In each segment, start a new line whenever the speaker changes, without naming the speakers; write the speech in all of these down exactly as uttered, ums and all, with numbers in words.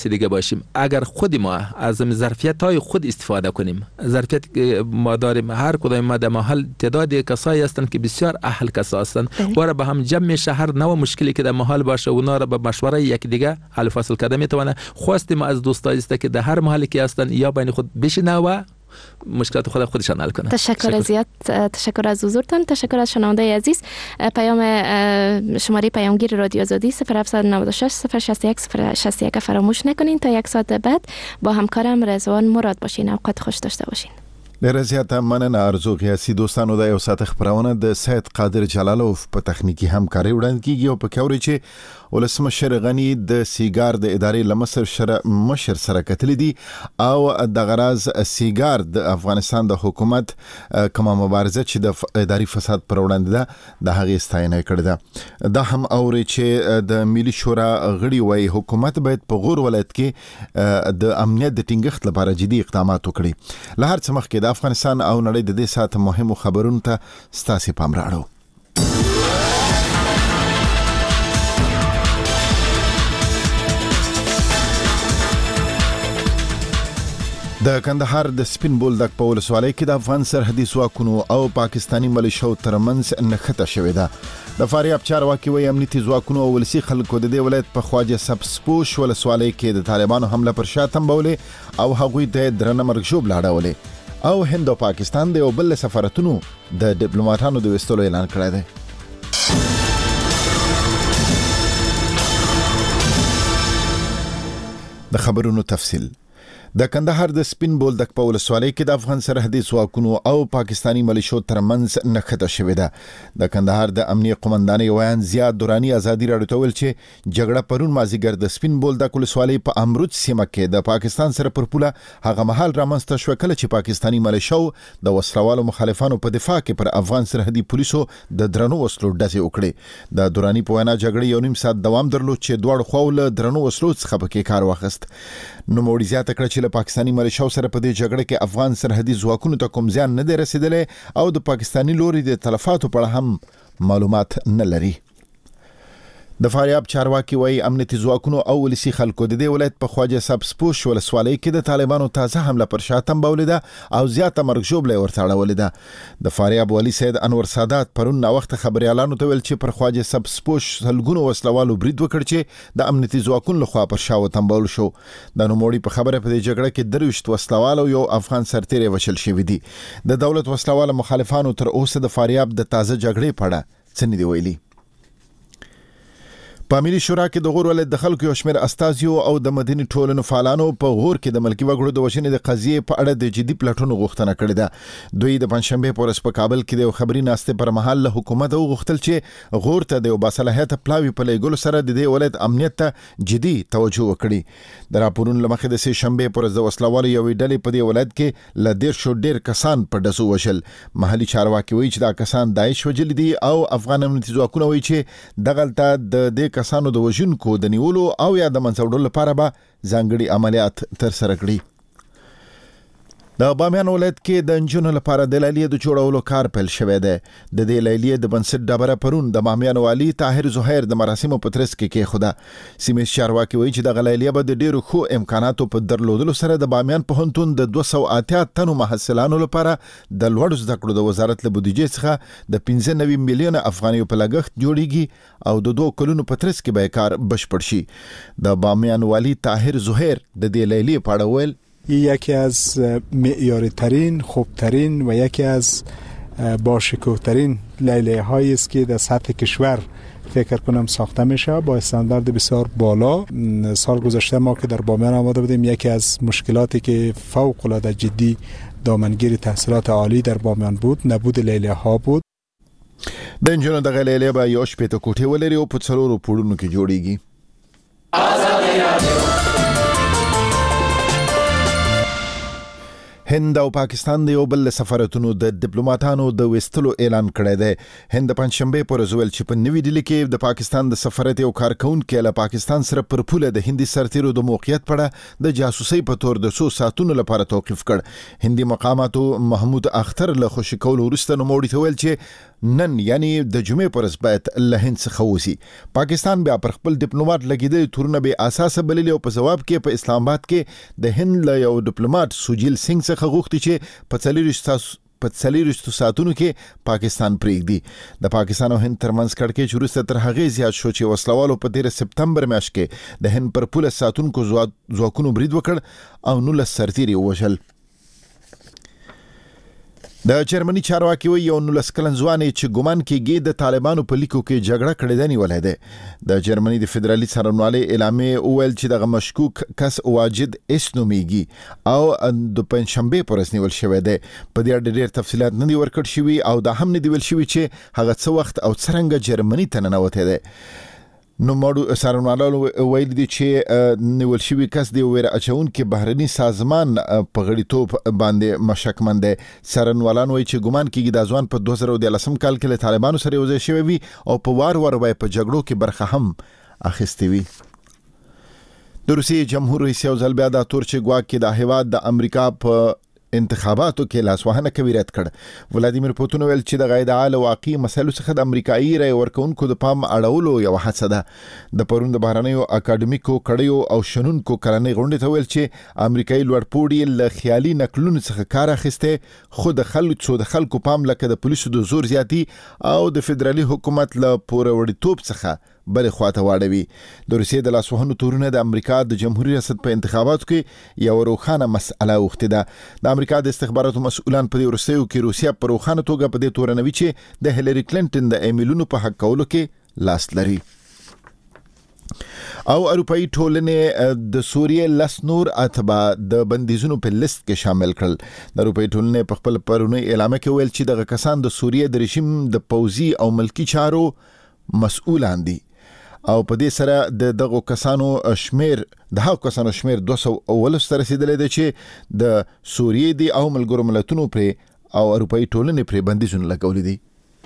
دیگه باشیم. اگر خود ما از ظرفیت های خود استفاده کنیم، ظرفیت ما داریم، هر کدام ما در محل تعداد کسایی هستند که بسیار اهل کسا هستند و را به هم جمع میشه، هر نوع مشکلی که در محل باشه اونا را به مشوره یک دیگه حل فصل کرده میتونه. خواست ما از دوستای است که در هر محلی که هستند یا بین خود بشینه و مشکلات خود خودشان حل کنه.
تشکر از زیاد، تشکر از حضورتان، تشکر از شنونده عزیز. پیام شماره پیامگیر رادیو آزادی صفر هفت نه شش صفر شش یک صفر شش یک فراموش نکنین. تا یک ساعت بعد با همکارم رضوان مراد باشین. اوقات خوش داشته باشین.
ډېره زیاته مننه ارزو قیاسي دوستانو. د یو ساعت خبرونه د سید قادر جلالوف په تخنیکی همکاري وړاندې کیږي او په کوري چې ولسمشر غنی د سیګار د ادارې لمسر شر مشر سره کتل دي او د غراز سیګار د افغانستان د حکومت کومه مبارزه چې د اداري فساد پر وړاندې ده د هغې ستاینه کړې ده. دا هم اوري چې د ملي شورا غړي وایي حکومت باید په غور ولایت کې د امنیت د ټینګښت لپاره جدي اقدامات وکړي. له هر څه مخکې د افغانستان او نړۍ د دې ساعت مهمو خبرونو ته ستاسو پام راړو. د کندهار د سپین بولدک په ولسوالۍ کې د افغان سرحدي ځواکونو او پاکستانی ملیشو ترمنځ نښته شوې ده. د فاریاب چارواکي وایي امنیتي ځواکونو او ولسي خلکو د دې ولایت په خواجه سبزپوش ولسوالۍ کې د طالبانو حمله پر شا تنبولې او هغوی د درنه مرګ ژوبله اړولې او هند او پاکستان د یو بل سفارتونو د ډیپلوماټانو د وستلو اعلان کړی دی. د خبرونو تفصیل. د کندهار د سپین بولدک په ولسوالۍ کې د افغان سرحدي ځواکونو او پاکستانی ملیشو ترمنځ نښته شوې ده. د کندهار د امنیه قومندانۍ ویان زیاد دورانی ازادي راډیو ته ویل چې جګړه پرون مازیګر د سپین بولدک ولسوالۍ په امروز سیمه کې د پاکستان سره پر پوله هغه مهال رامنځته شو کله چې پاکستانی ملیشو د وسلوالو مخالفانو په دفاع کې پر افغان سرحدي پولیسو د درنو وسلو ډزې وکړې. د دورانی په وینا جګړه یو نیم ساعت دوام درلود چې دواړو خواو له درنو وسلو څخه پکې کار واخیست. نو موړي زیاته کړه چې له پاکستانی ملیشو سره په دې جګړه کې افغان سرحدي ځواکونو ته کوم زیان نه دی رسیدلی او د پاکستانی لوري د تلفاتو په اړه هم معلومات نه لري. د فاریاب چارواکي وایي امنیتي ځواکونو او ولسي خلکو د دې ولایت په خواجه سبزپوش ولسوالۍ کې د طالبانو تازه حمله پر شا تنبولې ده او زیاته مرګ ژوبله ورته اړولې ده. د فاریاب والي سید انور سادات پرون ناوخته خبريالانو ته ویل چې پر خواجه سبزپوش سلګونو وسلوالو برید وکړ چې د امنیتي ځواکونو لخوا پر شا وتنبول شو. د نوموړي په خبره په دې جګړه کې درويشت وسلوالو یو افغان سرتیری وشل شوی دي. د دولت وسلوالو مخالفانو تر اوسه د فاریاب د تازه جګړې په اړه څه نه دی ویلي. په ملي شورا کې د غور ولایت د خلکو یو شمېر استازیو او د مدني ټولنو فعالانو په غور کې د ملکي وګړو د وژنې د قضیې په اړه د جدي پلټونو غوښتنه کړې ده. دوی د پنځشنبه په ورځ په کابل کې د یو خبري ناستې پر مهال له حکومت وغوښتل چې غور ته د یو باصلاحیته پلاوي په لېږلو سره د دې ولایت امنیت ته جدي توجه وکړي. د راپورونو له مخې د سې شنبه په ورځ د وسلوالو یوې ډلې په دې ولایت کې له دېرشو ډېر کسان په ډزو وژل. محلي چارواکي وایي چې دا کسان داعش وژلي دي او افغان امنیتي ځواکونه وایي چې دغلته د دې کسانو د وژونکو د نیولو او یا د منځوړلو لپاره به ځانګړي عملیات ترسره کړي. د بامیان ولایت کې د انجونو لپاره د لیلیې د جوړولو کار پیل شوی دی. د دې لیلیې د بنسټ ډبره پرون د بامیان والي طاهر زهیر د مراسمو په ترڅ کې کېښوده. سیمې چارواکي وایي چې دغه لیلیه به د ډېرو ښو امکاناتو په درلودلو سره د بامیان پوهنتون د دوه سوه اتیا تنو محصلانو لپاره د لوړو زده کړو د وزارت له بودیجې څخه د پنځه نوي میلیونه افغانیو په لګښت جوړیږي او د دوه کلونو په ترڅ کې به کار بشپړ شي. د بامیان والي طاهر زهیر د دې لیلیې په اړه ویل
این یکی از معیاری ترین، خوبترین و یکی از باشکوهترین لیلیه هایی است که در سطح کشور فکر کنم ساخته میشه با استاندارد بسیار بالا. سال گذشته ما که در بامیان آمده بودیم یکی از مشکلاتی که فوق العاده جدی دامنگیر تحصیلات عالی در بامیان بود نبود لیلیه ها بود.
د انجونو دغه لیلیه به یو شپېته کوټې ولري او په څلورو پوړونو کې جوړیږي. هند او پاکستان د یو بل سفارتونو د ډیپلوماټانو د وستلو اعلان کړی دی. هند پنځشنبه پر ورځ ویل چې په نوې ډیلي کې د پاکستان د سفارت یو کارکونکي له پاکستان سره پر پوله د هندي سرتیرو د موقعیت په اړه د جاسوسي په تور د څو ساعتونو لپاره توقيف کړ. هندي مقاماتو محمود اختر له خوشی کول وروسته نوموړي ته ویل چې نن یعنی د جمعې پر ورځ باید له هند څخه ووځي. پاکستان بیا پر خپل ډیپلوماټ لګیدل تورونه به اساسه بللي او په جواب کې په اسلام آباد کې د هند له یو ډیپلوماټ سوجیل سنگ څخه غوښتي چې په څلور په څلور ساعتونو کې پاکستان پریږدي. د پاکستان او هند ترمنځ کړکېچ وروسته تر هغې زیات شو چې وسلوالو په تیر سپتمبر میاشت کې د هند پر پوله ساتونکو ځواکونو برید وکړ او نولس سرتیري ووژل. د جرمني چارواکي وایي یو نولس کلن ځوان چې ګومان کېږي د طالبانو په لیکو کې جګړه کړې ده نیولی دی. د جرمني د فدرالي څارنوالۍ اعلامیې وویل چې دغه مشکوک کس واجد اس نومیږي او د پنځشنبې په ورځ نیول شوی دی. په دې اړه ډېر تفصیلات نه دي ورکړل شوي او دا هم نه دي ویل شوي چې هغه څه وخت او څرنګه جرمني ته ننوتی دی. نو ماړو څارنوالو ویل دي چې نیول شوی کس دی ویره اچونکي بهرني سازمان په غړیتوب باندې مشکمن دی. څارنوالان وایي چې ګومان کېږي د ځوان په دوه زره دولسم کال کې له طالبانو سره یوځای شوی وي او په وار وار وای په جګړو کې برخه هم اخیستې وي. د روسیې جمهور رئیس یو ځل بیا دا تور چې ګواکې د هیواد د امریکا په انتخاباتو کې لاسوهنه کوي رد کړ. ولادیمیر پوتین ویل چې د غیدعال واقعي مسایلو څخه د امریکایي رای ورکونکو د پام اړولو یو هڅه ده. د پرون د بهرنیو اکاډمیکو کړیو او شنونکو کلنۍ غونډې ته ویل چې امریکایي لوړپوړي له خیالي نقلونو څخه کار اخیسته خو د خلکو د خلکو پام لکه د پولیسو د زور زیاتی او د فدرالي حکومت له پوروړیتوب څخه بل خواته واړوي. د روسیې د لاسوهنو تورونه د امریکا د جمهوریت ریاست په انتخاباتو کې یو روښانه مسأله وخته ده. د امریکا د استخباراتو مسؤلان په دې ورسېو کې روسیا په روښانه توګه په دې تورنوي چې د هیلری کلینټن د ایمیلونو په حق کولو کې لاس لري. او اروپאי ټولنې د سوریې لس نور اتباع د بندیزونو په لیست کې شامل کړل. د اروپאי ټولنې په خپل پرونی اعلان کې ویل چې دغه کسان د سوریې د رژیم د پوځي او ملکی چارو مسؤلان دي او په دې سره د دغه کسانو شمیر د هغو کسانو شمیر دوه سوه اوولس ته رسیدلی دی چې د سوریې دی او ملګرو ملتونو پرې او اروپאי ټولنې پرې بندیزونه لګولي دي.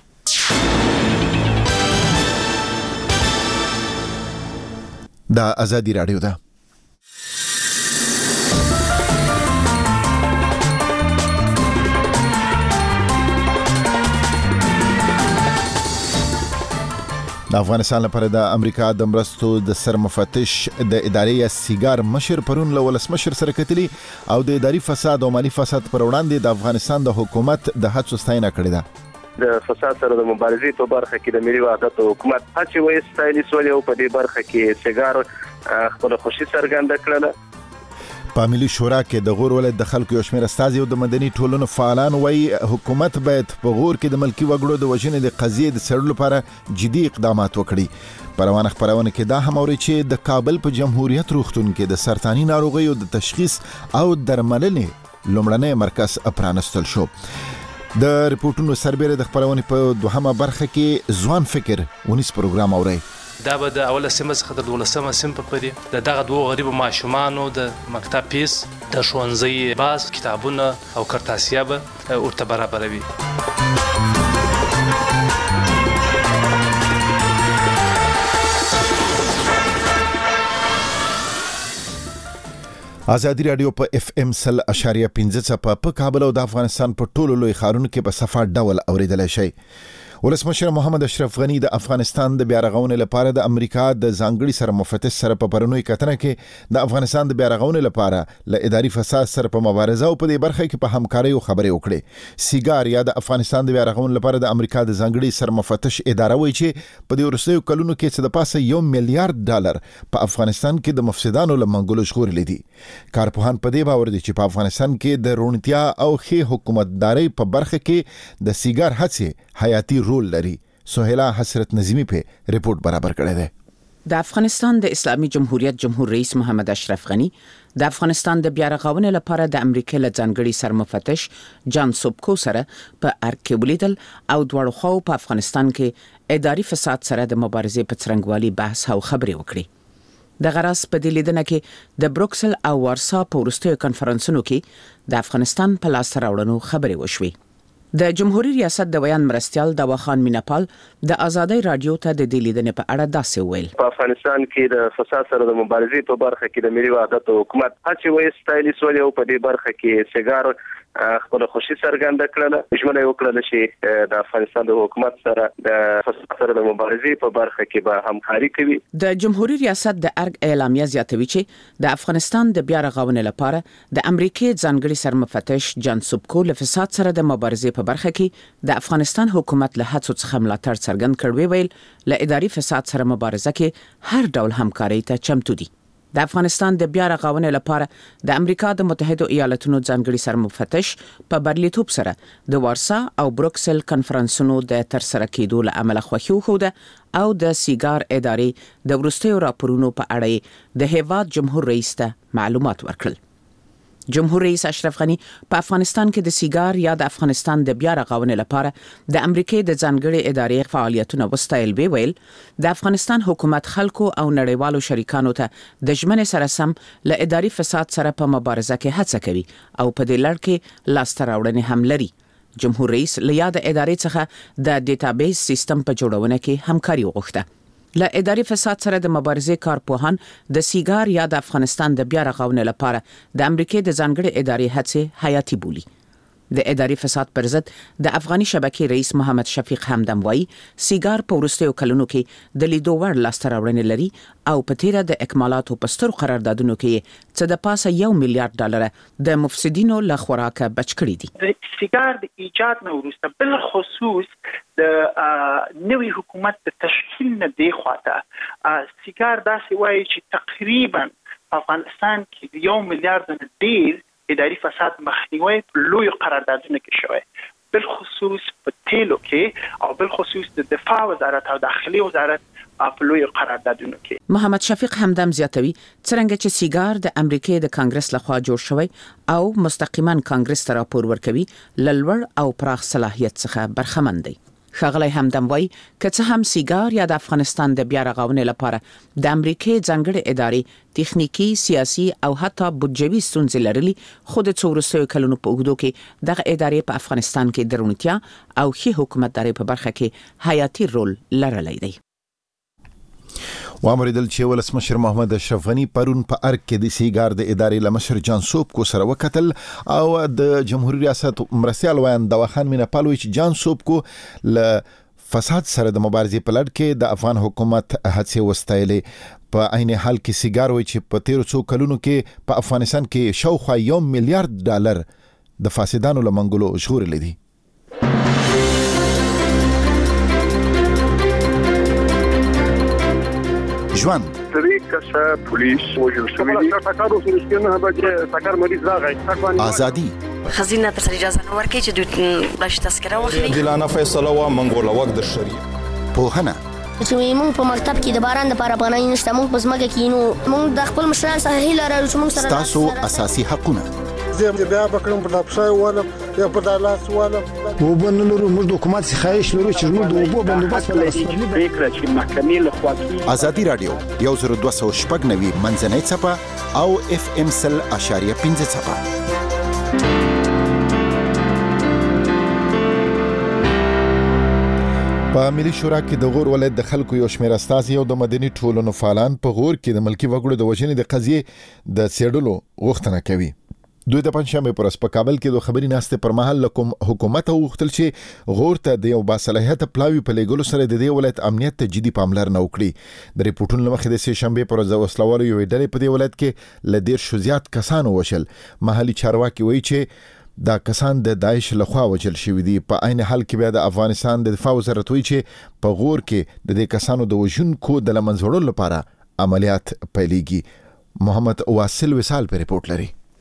دا ازادي راډیو ده. د افغانستان لپاره د امریکا د مرستو د سرمفتش د ادارې سیګار مشر پرون له ولسمشر سره کتلی او د اداري فساد او مالی فساد پر وړاندې د افغانستان د حکومت د هڅو ستاینه کړې ده.
د فساد سره د مبارزې په برخه کې د ملي وحدت حکومت هڅې وایستایلې سولې او په دې برخه کې سیګار خپل خوشي څرګنده کړله.
په ملي شورا کې د غور ولایت د خلکو یو شمېر استازي او د مدني ټولنو فعالان وایي حکومت باید په غور کې د ملکي وګړو د وژنې د قضیې د څېړلو لپاره جدي اقدامات وکړي. په روانه خپرونه کې دا هم اوري چې د کابل په جمهوریت روغتون کې د سرطاني ناروغیو د تشخیص او درملنې لومړنی مرکز پرانستل شو. د ریپورتونو سربېره د خپرونې په دوهمه برخه کې ځوان فکر ونیس پروګرام اوري.
دا به د اوله سیمه څخه د دولسمه سیمه پورې د دغه دوه غریبو ماشومانو د مکتب فیس د ښوونځي باس کتابونه او کرتاسیه به ورته برابروي. ازادي رادیو په اف ام سل اشاریه پنځه څپه په کابل او د افغانستان په ټولو لوی ښارونو کې په صفه ډول اوریدل شي. ولسمشر محمد اشرف غنی د افغانستان د بیا رغونې لپاره د امریکا د ځانګړي سرمفتش سره په پرونی کتنه کې د افغانستان د بیا رغونې لپاره له اداري فساد سره په مبارزه او په دې برخه کې په همکارۍ خبرې وکړې. سیګار یا د افغانستان د بیا رغونې لپاره د امریکا د ځانګړي سرمفتش اداره وایي چې په دې وروستیو کلونو کې څه د پاسه یو میلیارډ ډالر په افغانستان کې د مفسدانو له منګولو ژغورلي دي. کارپوهان په دې باور دي چې په افغانستان کې د روڼتیا او ښې حکومتدارۍ په برخه کې د سیګار هڅې حیاتي رول لري. سهیلا حسرت نظیمی په ریپورت برابر کړی دی.
د افغانستان د اسلامي جمهوریت جمهور رئیس محمد اشرف غنی د افغانستان د بیا رغونې لپاره د امریکا له ځانګړي سرمفتش جان سوبکو سره په ارګ کې ولیدل او دواړو خواو په افغانستان کې اداري فساد سره د مبارزې په څرنګوالي بحث او خبرې وکړي. د غراس په دې لیدنه کې د بروکسل او وارسا په وروستیو کنفرانسونو کې د افغانستان په لاس راوړنو خبرې وشوي. د جمهوریت ریاست د بیان مرستيال دواخان میناپال د ازادۍ رادیو ته د دې لیدنې په اړه داسې ویل.
په افغانستان کې د فساد سره د مبارزې په برخه کې د ملي وحدت حکومت هڅې وایستایلې سولې او په دې برخه کې سیګار خپل خوشي څرګنده کړله. ژمنه یې وکړه چې د افغانستان د حکومت سره د فساد سره د مبارزې په برخه کې به همکاري کوي.
د جمهوریت ریاست د ارګ اعلامیه زیاتوي چې د افغانستان د بیا رغونې لپاره د امریکای ځانګړي سرمفتش جان سوبکو له فساد سره د مبارزې په برخه کې د افغانستان حکومت له هڅو څخه ملاتړ څرګند کړی ویل له اداري فساد سره مبارزه کې هر ډول همکاري ته چمتو دي. د افغانستان د بیا رغونې لپاره د امریکا د متحده ایالاتونو ځانګړي سرمفتش په برلیتوب سره د وارسا او بروکسل کنفرانسونو د تر سره کېدو له امله خوښي وښوده او د سیګار ادارې د وروستیو راپورونو په اړه د هیواد جمهور رئیس ته معلومات ورکړل. جمهور رئیس اشرف غنی په افغانستان کې د سیګار یا د افغانستان د بیا رغونې لپاره د امریکای د ځانګړي ادارې فعالیتونه وستایل ویل د افغانستان حکومت خلکو او نړیوالو شریکانو ته د ژمنې سره سم له اداري فساد سره په مبارزه کې هڅه کوي او په دې لړ کې لاسته راوړنې هم لري. جمهور رئیس له یاد ادارې څخه د ډیټابیس سیستم په جوړونه کې همکاري وغوښته. له اداري فساد سره د مبارزې کارپوهان د سیګار یا د افغانستان د بیا رغونې لپاره د امریکای د ځانګړي ادارې هڅې حیاتي بولي. د اداري فساد پر ضد د افغاني شبکې رئیس محمد شفیق همدم وایي سیګار په وروستیو کلونو کې د لیدو وړ لاسته راوړنې لري او په تیره د اکمالاتو په سترو قراردادونو کې څه د پاسه یو میلیارډ ډالر د مفسدینو له خوراکه بچ کړي دي.
د سیګار د ایجاد نه وروسته بل خصوص د نوي حکومت د تشکیل نه دی خواته سیګار داسې وایي چې تقریبا افغانستان کې یو میلیارډ نه ډیر اداري فساد مخنیوي په لوی قراردادونو کې شوی، بل خصوص په تیلو کې او بل خصوص د دفاع وزارت او داخلي وزارت په لوی قراردادونو کې.
محمد شفیق همدم زیاتوي څنګه چې سیګار د امریکای د کانګرس لخوا جوړ شوی او مستقیما کانګرس ته راپور ورکوي لړور او پراخ صلاحیت څخه برخمن دی. ښاغلی همدم وایي که څه هم سیګار یا د افغانستان د بیا رغونې لپاره د امریکای ځانګړي ادارې تخنیکی، سیاسي او حتی بودجوي ستونزې لرلي، خو د څو وروستیو کلونو په اوږدو کې دغه ادارې په افغانستان کې د روڼتیا او ښې حکومتدارۍ په برخه کې حیاتي رول لرلی دی.
وامریدل چې ولسمشر محمد اشرف غنی پرون په ارګ کې د سیګار د ادارې لمشر جان سوبکو سره وکتل او د جمهوریت ریاست مرستيال ویان دواخان میناپال وی چې جان سوبکو ل فساد سره د مبارزې په لړ کې د افغان حکومت هڅې وستایلې. په عین حال کې سیګار وی چې په تیرو څو کلونو کې په افغانستان کې شاوخوا یو میلیارډ ډالر د فاسدانو لمنګلو ژغورل دي. ژوند
سری کسه پولیس وجل شوی دي تاکارو سرشتنه به تاکار مریض راغی
ازادي
خزینه تر اجازه نور کې چې دوی باش تذکره واخلي
دلانه فیصله وا منګول وخت د شری
پوهنه
چې موږ په مکتب کې د باران لپاره پناه نشته، موږ په زمګه کې نو موږ د خپل مشران سره هیله لرو چې موږ سره
تاسو اساسي حقونه
زه بیا بکرم په دپښای ولم یا په دالاس ولم
وبنلرو موږ د حکومت څخه خواهش لرو چې موږ د اوبو بندوبست
ولرو فکر چې محکمې له خوا کې
ازادي رادیو یو زر دوه سوه شپږ نوي منځنۍ څپه او اف ام سل اشاریه پنځه څپه. په ملي شورا کې د غور ولایت د خلکو یو شمېر استازي او د مدني ټولنو فعالان په غور کې د ملکی وګړو د وژنې د قضیې د څېړلو غوښتنه کوي. دوی د پنځشنبه پر ورځ په کابل کې د خبري ناستې پر مهال کوم حکومت غوښتل چې غور ته د یو باصلاحیت پلاوی په لګولو سره د دې ولایت امنیت ته جدي پاملرنه وکړي. د ریپورتونو مخې د سه شنبه پر ورځ وسلوالو یو ډلې په دې ولایت کې لدیر شو زیات کسانو وشل. محلي چارواکي وایي چې دا کسان د داعش لخوا وجل شوی دي. په عین حال کې بیا د افغانستان د دفاع وزارت وایي چې په غور کې د دې کسانو د وژونکو د لمنځوړلو لپاره عملیات پیلېږي. محمد واصل وصال په ریپورت لري.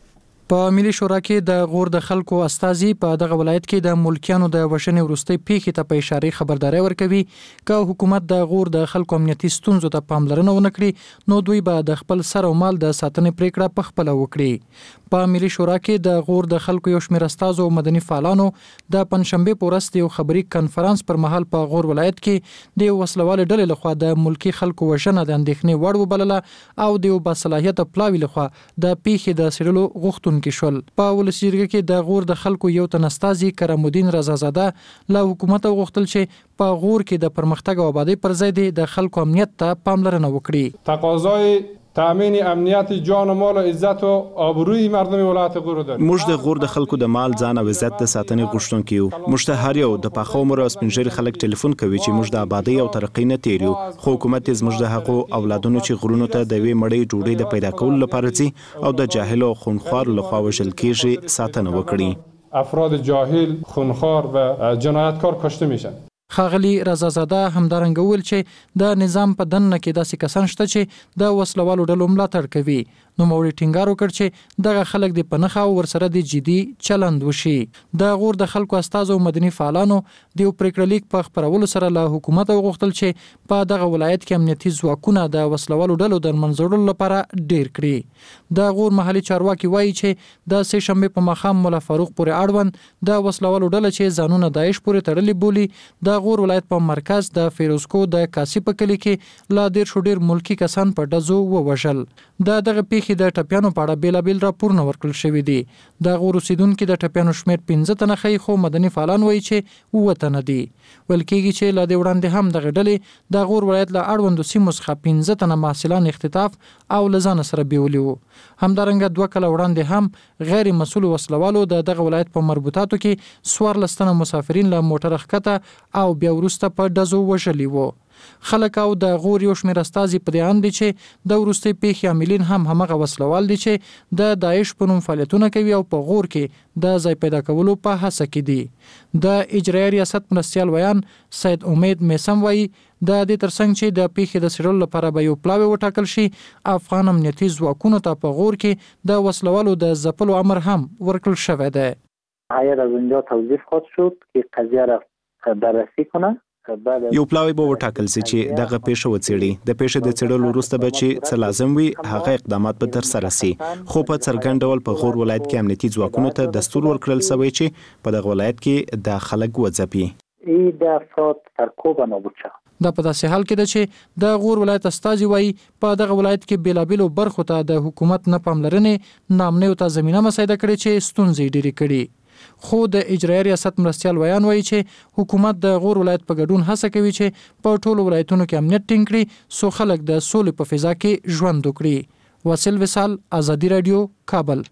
په ملي شورا کې د غور د خلکو استازي په دغه ولایت کې د ملکیانو د وشنې وروستۍ پیښې ته په اشاره خبرداري ورکوي چې حکومت د غور د خلکو امنیتي ستونزو ته پاملرنه ونه کړي نو دوی به د خپل سر او مال د ساتنې پریکړه په خپل وکړي. په ملي شورا کې د غور د خلکو یو شمېر استازو مدني فعالانو د پنځشنبه په ورځ یو خبري کانفرنس پر مهال په غور ولایت کې د وسلوال ډلې لخوا د ملکی خلکو وشنه د اندېښنې وړ وبلله او د باصلاحیت پلاوی لخوا د پیښې د سړلو غوښتنه کې شول. په ولسي جرګه کې د غور د خلکو یو تن استازي کرم الدین رضازاده له حکومت غوښتل چې په غور کې د پرمختګ او آبادی پر ځای د خلکو امنیت ته پاملرنه وکړي.
تقاضای تامین امنیت جان و مال و عزت و آبروی مردم ولایت غور داریم.
موږ د غور د خلکو د مال ځان او عزت د ساتنې غوښتونکي یو. موږ ته هر یو د پاخه عمر او سپینږیري خلک ټلیفون کوي چې موږ د آبادی او ترقۍ نه تیر یو، خو حکومت یې زموږ د هغو اولادونو چې غرونو ته د وی مړۍ ډوډۍ د پیدا کولو لپاره ځي او د جاهل او خونخوار لخوا وژل کیږي ساتنه وکړي.
افراد جاهل، خونخوار و جنایتکار کشته میشن.
ښاغلي رضازاده همدارنګه وویل چې د نظام په دننه کې داسې کسان شته چې د وسلوالو ډلو ملاتړ کوي. نو موري ټینګار وکړ چې دغه خلک د پنخه او ورسره د جدي چلند وشي. د غور د خلکو استازو مدني فعالانو د پریکړه لیک په خبرولو سره له حکومت غوښتل چې په دغه ولایت کې امنیتي ځواکونه د وسلوالو ډلو د منځورولو لپاره ډیر کړي. د غور محلي چارواکي وایي چې د سه شنبه په مخام مولا فاروق پورې اړوند د وسلوالو ډله چې ځانونه داعش پورې تړلي بولي د غور ولایت په مرکز د فیروزکو د کاسی په کلی کې لا ډیر شو ډیر ملکی کسان په ډزو ووژل. د دغه پیښې د ټپیانو په اړه بیلابیل راپورونه ورکړل شوي دي. د غور اوسیدونکو د ټپیانو شمېر پنځه تنه ښیي، خو مدني فعالان وایي چې اووه تنه دي. ویل کېږي چې له دې وړاندې هم دغه ډلې د غور ولایت له اړوندو سیمو څخه پنځه تنه محصلان اختطاف او له ځانه سره بیولي وو. همدارنګه دوه کاله وړاندې هم غیر مسؤل وسلوالو د دغه ولایت په مربوطاتو کې څوارلس تنه مسافرین له موټره ښکته او بیا وروسته په ډزو وژلي وو. خلک او د غور یو شمېر استازي په دې اند دي چې د وروستۍ پیښې عاملین هم همغه وسلوال دي چې د داعش په نوم فعالیتونه کوي او په غور کې د ځای پیدا کولو په هڅه کې دي. د اجرایي ریاست مرستیال ویان سید امید میسم وایي د دې ترڅنګ چې د پیښې د څېړلو لپاره به یو پلاوی وټاکل شي، افغان امنیتي ځواکونو ته په غور کې د وسلوالو د ځپلو امر هم ورکړل شوی دی.
هیئت از اونجا توضیح خواهد شد که قضیه را بررسی کنه.
یو پلاوی به وټاکل شي چې دغه پیښه وڅېړي. د پیښې د څېړلو وروسته به چې څه لازم وي هغه اقدامات به ترسره شي. خو په څرګند ډول په غور ولایت کې امنیتي ځواکونو ته دستور ورکړل شوی چې په دغه ولایت کې د خلک وځپي.
ای د افراد سرکوب نابود شو.
دا په داسې حال کې ده چې د غور ولایت استازي وایي په دغه ولایت کې بیلابیلو برخو ته د حکومت نه پاملرنې نامنیو ته زمینه مساعده کړې چې ستونزې ډېرې کړي. خو د اجرایي ریاست مرستیال ویان وایي چې حکومت د غور ولایت په ګډون هڅه کوي چې په ټولو ولایتونو کې امنیت ټینګ کړي څو خلک د سولې په فضا کې ژوند وکړي. واصل وصال، آزادي رادیو، کابل.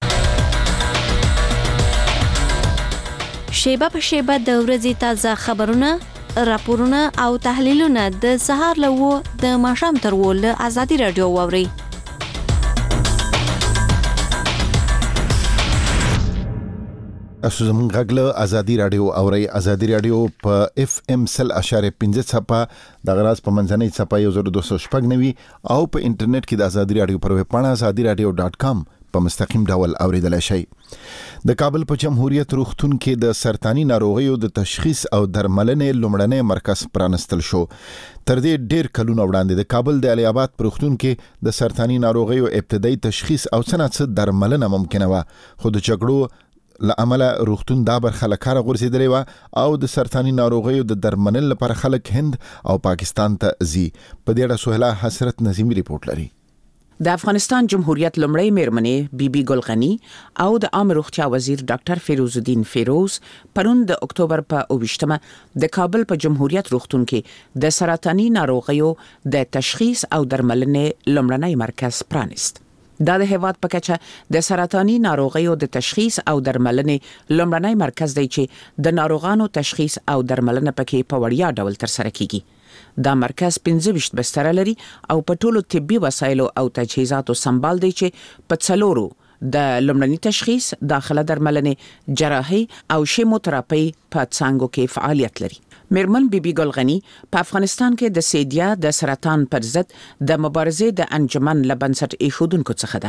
شیبه په شیبه د ورځې تازه خبرونه، راپورونه او تحلیلونه د سهار له وو د ماښام تر وو له آزادي رادیو واورئ.
اسو زمون غږله آزادي رادیو اوري. آزادي رادیو په اف ام سل اشاره پنځه صفه د غراس په منځنۍ صفه یو زر دوه سوه شپږ نوي او په انټرنیټ کې د آزادي رادیو پر ویب پاڼه آزادي رادیو ډاټ کام په مستقیم ډول اوریدلای شئ. د کابل په جمهوریت روغتون کې د سرطاني ناروغیو د تشخیص او درملنې لومړنی مرکز پرانستل شو. تر دې ډیر کلونه وړاندې د کابل د علي آباد په روغتون کې د سرطاني ناروغیو ابتدایي تشخیص او څه درملنه ممکنه وه، خو د جګړو لعمله روغتون دا برخه له کاره غورځېدلې وه او د سرطاني ناروغیو د درملنې لپاره خلک هند او پاکستان ته ځي. په دې اړه سهیلا حسرت نظیمی ریپورت لري.
د افغانستان جمهوریت لومړی میرمنې بی بی ګل غنی او د عامه روغتیا وزیر ډاکټر فیروز الدین فیروز پرون د اکتوبر په اوویشتمه د کابل په جمهوریت روغتون کې د سرطاني ناروغیو د تشخیص او درملنې لومړنی مرکز پرانست. دا د هیواد په کچه د سرطاني ناروغیو د تشخیص او درملنې لومړنی مرکز دی چې د ناروغانو تشخیص او درملنه پکې په وړیا ډول ترسره کیږي. دا مرکز پنځه ویشت بستر لري او په ټولو طبي وسایلو او تجهیزاتو سمبال دی چې په څلورو د لومړني تشخیص، داخله درملنې، جراحي او شیموتراپي په څانګو کې فعالیت لري. میرمن بی بی ګل غنی په افغانستان کې د سیدیا د سرطان پر ضد د مبارزې د انجمن لبنسټ ایښودونکو څخه ده.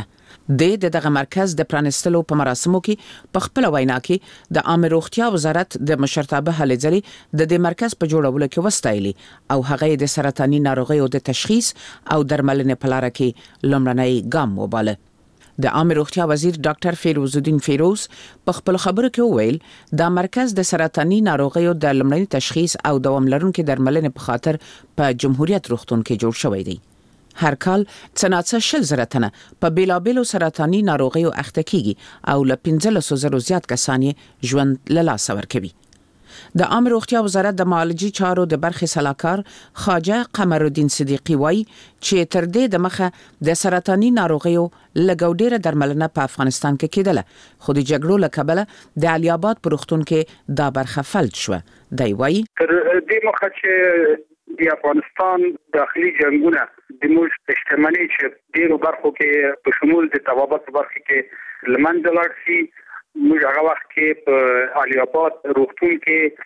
د دغه مرکز د پرانستلو په مراسمو کې په خپل وینا کې د عامه روغتیا وزارت د مشرتابه هلې ځلې د دې مرکز په جوړولو کې وستایلی او هغه د سرطاني ناروغیو د تشخیص او درملنې په لار کې لومړنی ګام وباله. د عامه روغتیا وزیر ډاکټر فیروز الدین فیروز په خپل خبرو کې وویل دا مرکز د سرطاني ناروغیو د لومړني تشخیص او دوام لرونکو درملنې په خاطر په جمهوریت روغتون کې جوړ شوی دی. هر کال څنګه شل زره تنه په بیلابیلو سرطاني ناروغیو اخته کیږي او ل پنځلس زره زیات کسان ژوند له لاسه ورکوي. د عامه روغتیا وزارت د معالجي چارو د برخې صلاحکار خواجه قمر الدین صدیقی وایي چې تر دې د مخه د سرطاني ناروغیو لږ ډیره درملنه په افغانستان کې کېدله خو د جګړو له کبله د علي آباد په روغتون کې دا برخه فلج شوه. دی وایي
تر دې مخه چې د افغانستان داخلي جنگونه د موږ اجتماعي چې ډیرو برخو کې په شمول د طبابت برخه کې لمنځه لاړ شي. موږ هغه وخت کې په علي آباد روغتون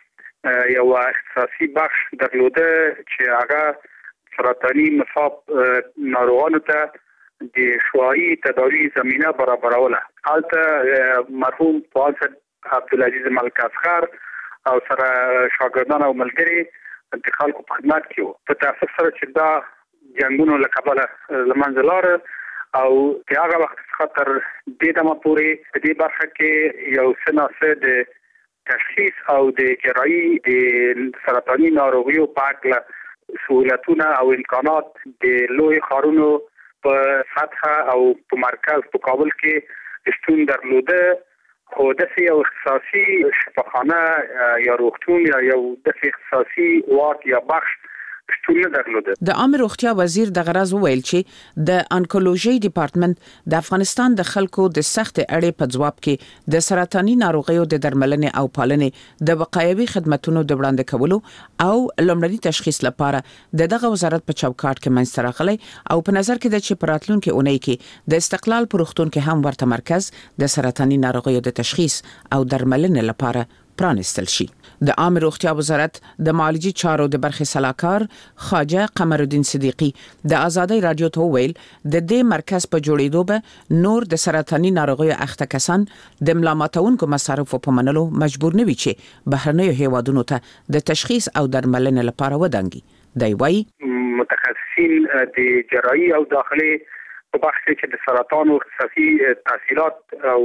کې یو اختصاصي بخش درلوده چې هغه سرطاني مصاب ناروغانو ته د شوایي تداوی زمینه برابروله. هلته مرحوم فعال عبدالعزیز ملک اصغر او سره شاګردان او ملګري د خلکو په خدمت کې وو. په تاسو سره چې دا جنگونو له کبله لمنځه لاړ او د هغه وخت څخه تر دې دمه پورې په دې برخه کې یو څه ناڅه د تشخیص او د جراحي د سرطاني ناروغیو په اړه سہولتونه او امکانات د لوی ښارونو په سطح او په مرکز په کابل کې شتون درلوده. خو داسې یو اختصاصي شفاخانه یا روغتون یا یو داسې اختصاصي واټ یا بخش شتون نه درلوده.
د عامه روغتیا وزیر د غرض وویل چې د انکولوژي ډپارټمنټ د افغانستان د خلکو د سخت اړې په ځواب کې د سرطاني ناروغیو د درملنې او پالنې د وقایوي خدماتو د وړاندې کولو او لومړني تشخیص لپاره د دغه وزارت په چوکاټ کې منځته راغلی او په نظر کې د چې په راتلونکي اونۍ کې د استقلال په روغتون کې هم ورته مرکز د سرطاني ناروغیو د تشخیص او درملنې لپاره پرانستل شي. د عامه روغتیا وزارت د معالجي چارو د برخې صلاحکار خواجه قمر الدین صدیقی د آزادۍ رادیو ته ویل د دې مرکز په جوړېدو به نور د سرطاني ناروغیو اخته کسان د ملامتونکو مصارفو په منلو مجبور نه وي چې بهرنیو هیوادونو ته د تشخیص او درملنې لپاره ودانګي. دی وایي
متخصصین د جراحي او داخلي په بخش کې د سرطان او اختصاصي تحصیلات او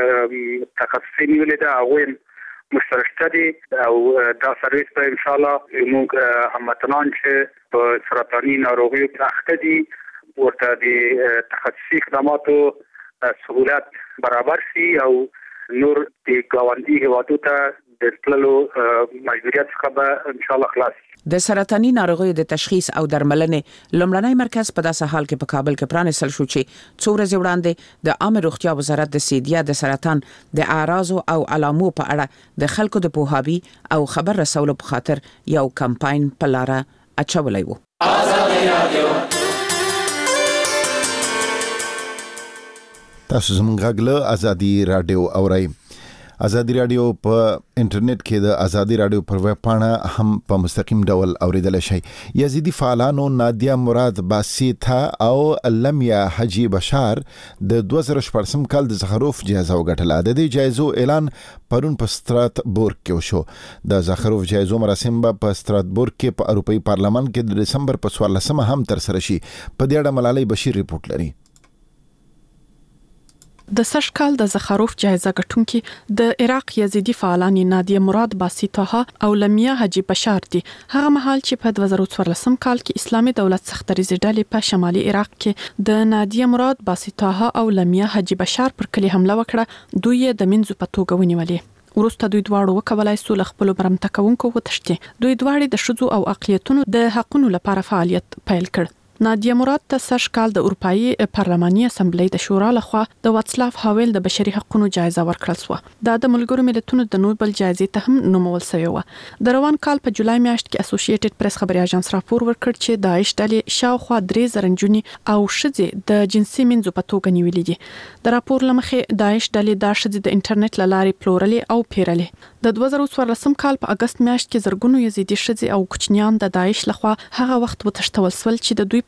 تخصصي نیولې ده او مشترکته دي او دا سرویس په ان شاء الله موږ هموطنان چې په سرطاني ناروغیو اخته دي ورته د تخصصي خدماتو سہولت برابر شي او نور د ګاونډي هیوادو ته د تللو مجبوریت څخه به ان شاء الله خلاص.
د سرطاني ناروغیو د تشخیص او درملنې لومړنی مرکز په داسې حال کې په کابل کې پرانیستل شو چې څو ورځې وړاندې د عامه روغتیا وزارت د سیدیا د سرطان د اعراضو او علامو په اړه د خلکو د پوهاوي او خبر رسولو په خاطر یو کمپاین په لار اچولی و.
تاسو زموږ غږ له ازادي رادیو اورئ. ازادي رادیو په انټرنیټ کې د ازادي رادیو پر ویب پاڼه هم په مستقیم ډول اوریدل شي. یزیدي فعالانو نادیا مراد باسیتا او لمیا حجی بشار د دوه زره شپږم کال د زخروف جایزه وګټله. د دې جایزو اعلان پرون په ستراتبورګ کې وشو. د زخروف جایزو مراسم په ستراتبورګ کې په اروپאי پارلمان کې د دسمبر په څوارلسمه هم تر سره شي. په دې اړه ملالۍ بشیر ریپورت لري.
د سږ کال د زخروف جایزه ګټونکي د عراق یزیدي فعالان نادیه مراد باسیطه او لمیا حجی بشار دي. هغه مهال چې په دوه زره څوارلسم کال کې اسلامي دولت سختریزي ډلې په شمالي عراق کې د نادیه مراد باسیطه او لمیا حجی بشار پر کلی حمله وکړه، دوی د منځو په توګه ونیولې. ورسته دوی دواړو وکولای سو خپل برمته کوونکو وتښتي. دوی دواړي د شذو او اقلیتونو د حقونو لپاره فعالیت پیل کړ. نادیه مراد ته سږ کال د اروپאי پارلماني اسمبلی د شورا لخوا د واتسلاف هاویل د بشري حقوقو جایزه ورکړل شو. دا د ملګرو ملتونو د نوبل جایزې ته هم نومول شوی و. د روان کال په جولای میاشت کې اسوسییټډ پریس خبري اژانس راپور ورکړ چې داعش ډلې شاوخوا درې زره نجونې او ښځې د جنسي منځو په توګه نیولې دي. د راپور لمخې داعش ډلې دا ښځې د انټرنیټ له لارې پلورلې او پیرلې. د دوه زره څوارلسم کال په اگست میاشت کې زرګونو یزیدي ښځې او کوچنیان د داعش لخوا هغه وخت وتښتول شول چې د دوی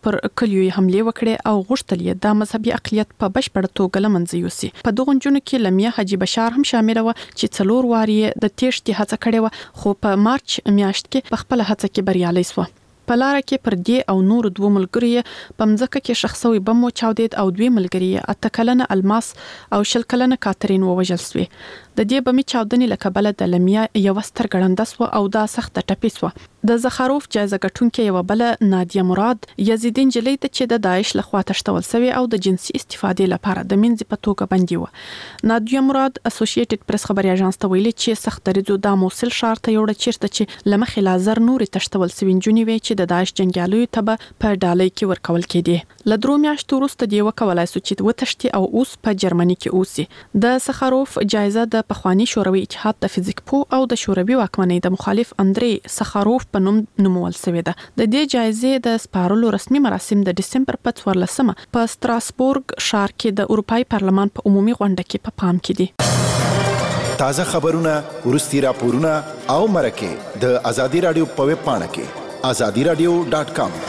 پر کلیو حمله وکړي او غوښتل یې د مذهبي اقلیت په بشپړ توګه لمنځه یوسي. په دغه جنونو کې لمیا حاجی بشار هم شامل و چې څلور واري د تېښتې هڅه کړې و، خو په مارچ میاشت کې په خپل هڅه کې بریالي شو. په لار کې پر دې او نور دوه ملګری په مځکه کې شخصوي بم چاودید او دوی ملګری اته کلنه الماس او شل کلنه کاترین ووژل شوې. د دې بمي چاودنې له کبله د لمیا یو ستر ګړنده سو او دا سخت ټپي سو. د زخاروف جایزه ګټونکې یو بل نادیه مراد یزیدین جلی ته چې د داعش لخوا تشتول شوی او د جنسي استفادې لپاره د منځ په توګه بندي و. نادیه مراد اسوسییټډ پریس خبري اژانس ته ویلي چې سخت درجو د موصل شهر ته یوړه چیرته چې لمخې لازر نور تشتول شوی جنونی وی چې د داعش جنگیالو ته په ډالۍ کې ورکول کېدي. له درو میاشتو وروسته دی وکولای سو چې وتشتي او اوس په جرمني کې اوسي. د سخاروف جایزه د پخوانی شوروي اتحاد د فزیک پو او د شوروي واکمنۍ د مخالف اندري سخاروف په نوم نومول شوی ده. د دې جایزې د سپارلو رسمي مراسم د دسمبر په څوارلسمه په ستراسبورګ ښار کې د اروپای پارلمان په عمومي غونډه کې په پام کې دي.
تازه خبرونه، ورستي راپورونه او مرکه د ازادي رادیو په ویب پاڼه کې ازادي رادیو ډاټ کام.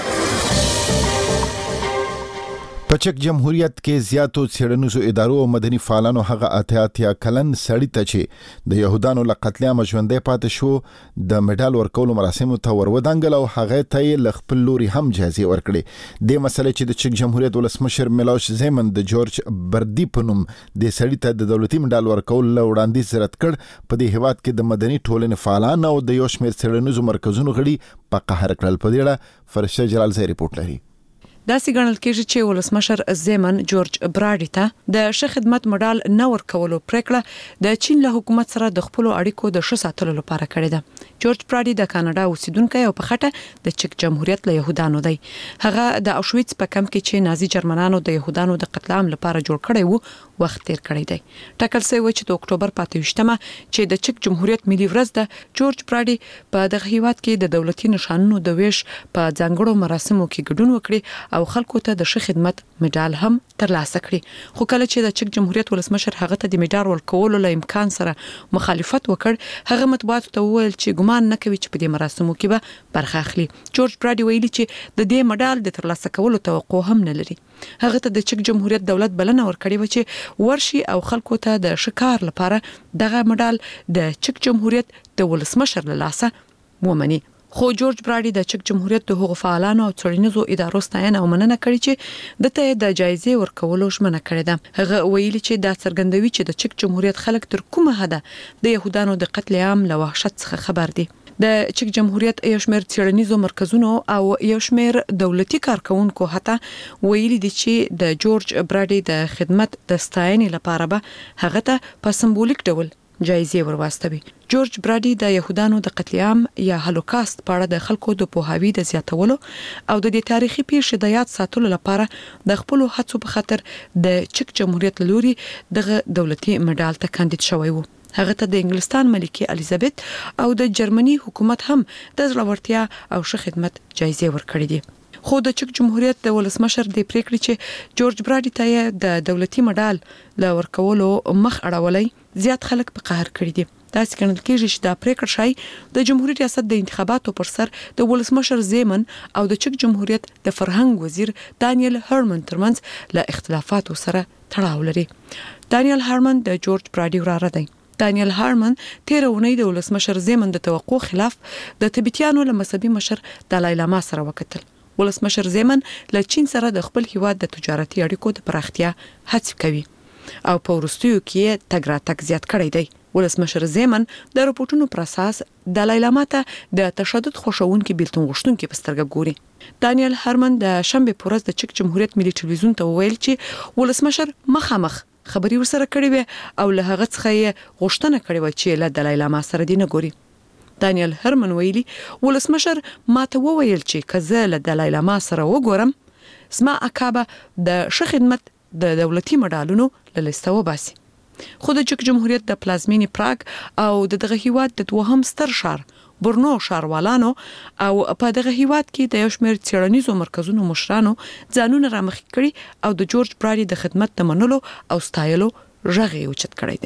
په چک جمهوریت کې زیاتو څېړنیزو ادارو او مدني فعالانو هغه اتیا کلن سړی ته چې د يهودانو له قتل مژوندې پاتې شو د میډال ورکولو مراسمو ته ورودانګل او هغه ته ل خپل لوري هم جایزه ورکړي. د مسلې چې د چک جمهوریت ولسمشر میلوش زیمن د جورج بردی په نوم د سړی ته د دولتي میډال ورکول له وړاندې رد کړ. په دې هیواد کې د مدني ټولنې فعالان او د یو شمېر څېړنیزو مرکزونو غړي په قهر کړل. په دې اړه فرشته جلال زئی رپورټ لري.
داسې ګڼل کېږي چې ولسمشر زیمن جورج براډي ته د ښه خدمت مډال نه ورکولو پریکړه د چین له حکومت سره د خپل اړیکو د ښه ساتلو لپاره کړې ده. جورج براډي د کاناډا اوسیدونکی او په خټه د چک جمهوریت له يهودانو دی. هغه د اوشویتس په کمپ کې چې نازي جرمنانو د يهودانو د قتل عام لپاره جوړ کړی وو وخت تیر کړی دی. ټاکل شوی و چې د اکتوبر په اته ویشتمه چې د چک جمهوریت ملي ورځ ده، جورج براډي په دغه هیواد کې د دولتي نشانونو د ویش په ځانګړو مراسمو کې ګډون وکړي او خلکو ته د ښه خدمت میډال هم ترلاسه کړي. خو کله چې د چک جمهوریت ولسمشر هغه ته د میډال ورکولو له امکان سره مخالفت وکړ، هغه مطبوعاتو ته وویل چې ګمان نه کوي چې په دې مراسمو کې به برخه اخلي. جورج براډي ویلي چې د دې میډال د ترلاسه کولو توقع هم نه لري. هغه ته د چک جمهوریت دولت بلنه ورکړې و چې ورشي او خلکو ته د شکار لپاره دغه میډال د چک جمهوریت د ولسمشر له لاسه ومني. خو جورج براډي د چک جمهوریت د حقوق فعالانو او څېړنیزو ادارو ستاینه او مننه کړې چې دته د جایزې ورکولو ژمنه کړې ده. هغه ویلي چې دا څرګندوي چې د چک جمهوریت خلک تر کومه حده د يهودانو د قتل عام له وحشت څخه خبر دي. د چک جمهوریت یو شمېر څېړنیزو مرکزونو او یو شمېر دولتي کارکونکو حتی ویلي دي چې د جورج براډي د خدمت د ستاینې لپاره به هغه ته په سمبولیک ډول جایزې ورواستوي. جورج براډي د يهودانو د قتل عام یا هولوکاست په اړه د خلکو د پوهاوي د زیاتولو او د دې تاریخي پیښې د یاد ساتلو لپاره د خپل هڅو په خاطر د چک جمهوریت لوري دغه دولتي میډال ته کاندید شوی وو. هغه ته د انګلستان ملکه الیزابت او د جرمني حکومت هم د زړورتیا او ښه خدمت جایزې ورکړې دي. خو د چک جمهوریت د ولسمشر د پریکړې چې جورج براډي ته د دولتي میډال ل ورکولو مخ اړولای زیات خلک په قهر کړی دي. دا څنګه کېږي چې دا پریکړه شای د جمهوریت ریاست د انتخاباتو پر سر د ولسمشر زیمن او د چک جمهوریت د فرهنګ وزیر دانیل هرمن ترمنځ له اختلافاتو سره تړاو لري. دانیل هرمن د جورج براډي وراره دی. دانیل هارمن تیر اونۍ د ولسمشر زیمن د توقع خلاف د تبتیانو له مذهبي مشر دالای لاما سره وکتل. ولسمشر زیمن له چین سره د خپل هیواد د تجارتي اړیکو د پراختیا هڅه کوي او په وروستیو کې تګ راتګ زیات کړی دی. ولسمشر زیمن د رپورټونو پر اساس دالای لاما ته د تشدد خوښونکي بیلتون غوښتونکي په سترګه ګوري. دانیل هارمن د شنبه په ورځ د چک جمهوریت ملي ټلویزیون ته وویل چې ولسمشر مخامخ خبري ورسره کړې وي او له هغه څخه یې غوښتنه کړې و چې له دالای لاما سره دی نه ګوري. دانیل هرمن ویلي ولسمشر ماته وویل چې کزه له دالای لاما سره وګورم زما اکابه د ښه خدمت د دولتي میډالونو له لسته وباسي. خو د چک جمهوریت د پلازمینې پراګ او د دغه هیواد د دوهم ستر ښار برنو ښاروالانو او په دغه هیواد کې د یو شمېر څېړنیزو مرکزونو مشرانو ځانونه رامخکې کړي او د جورج براډي د خدمت د منلو او ستایلو غږ یې اوچت کړی دی.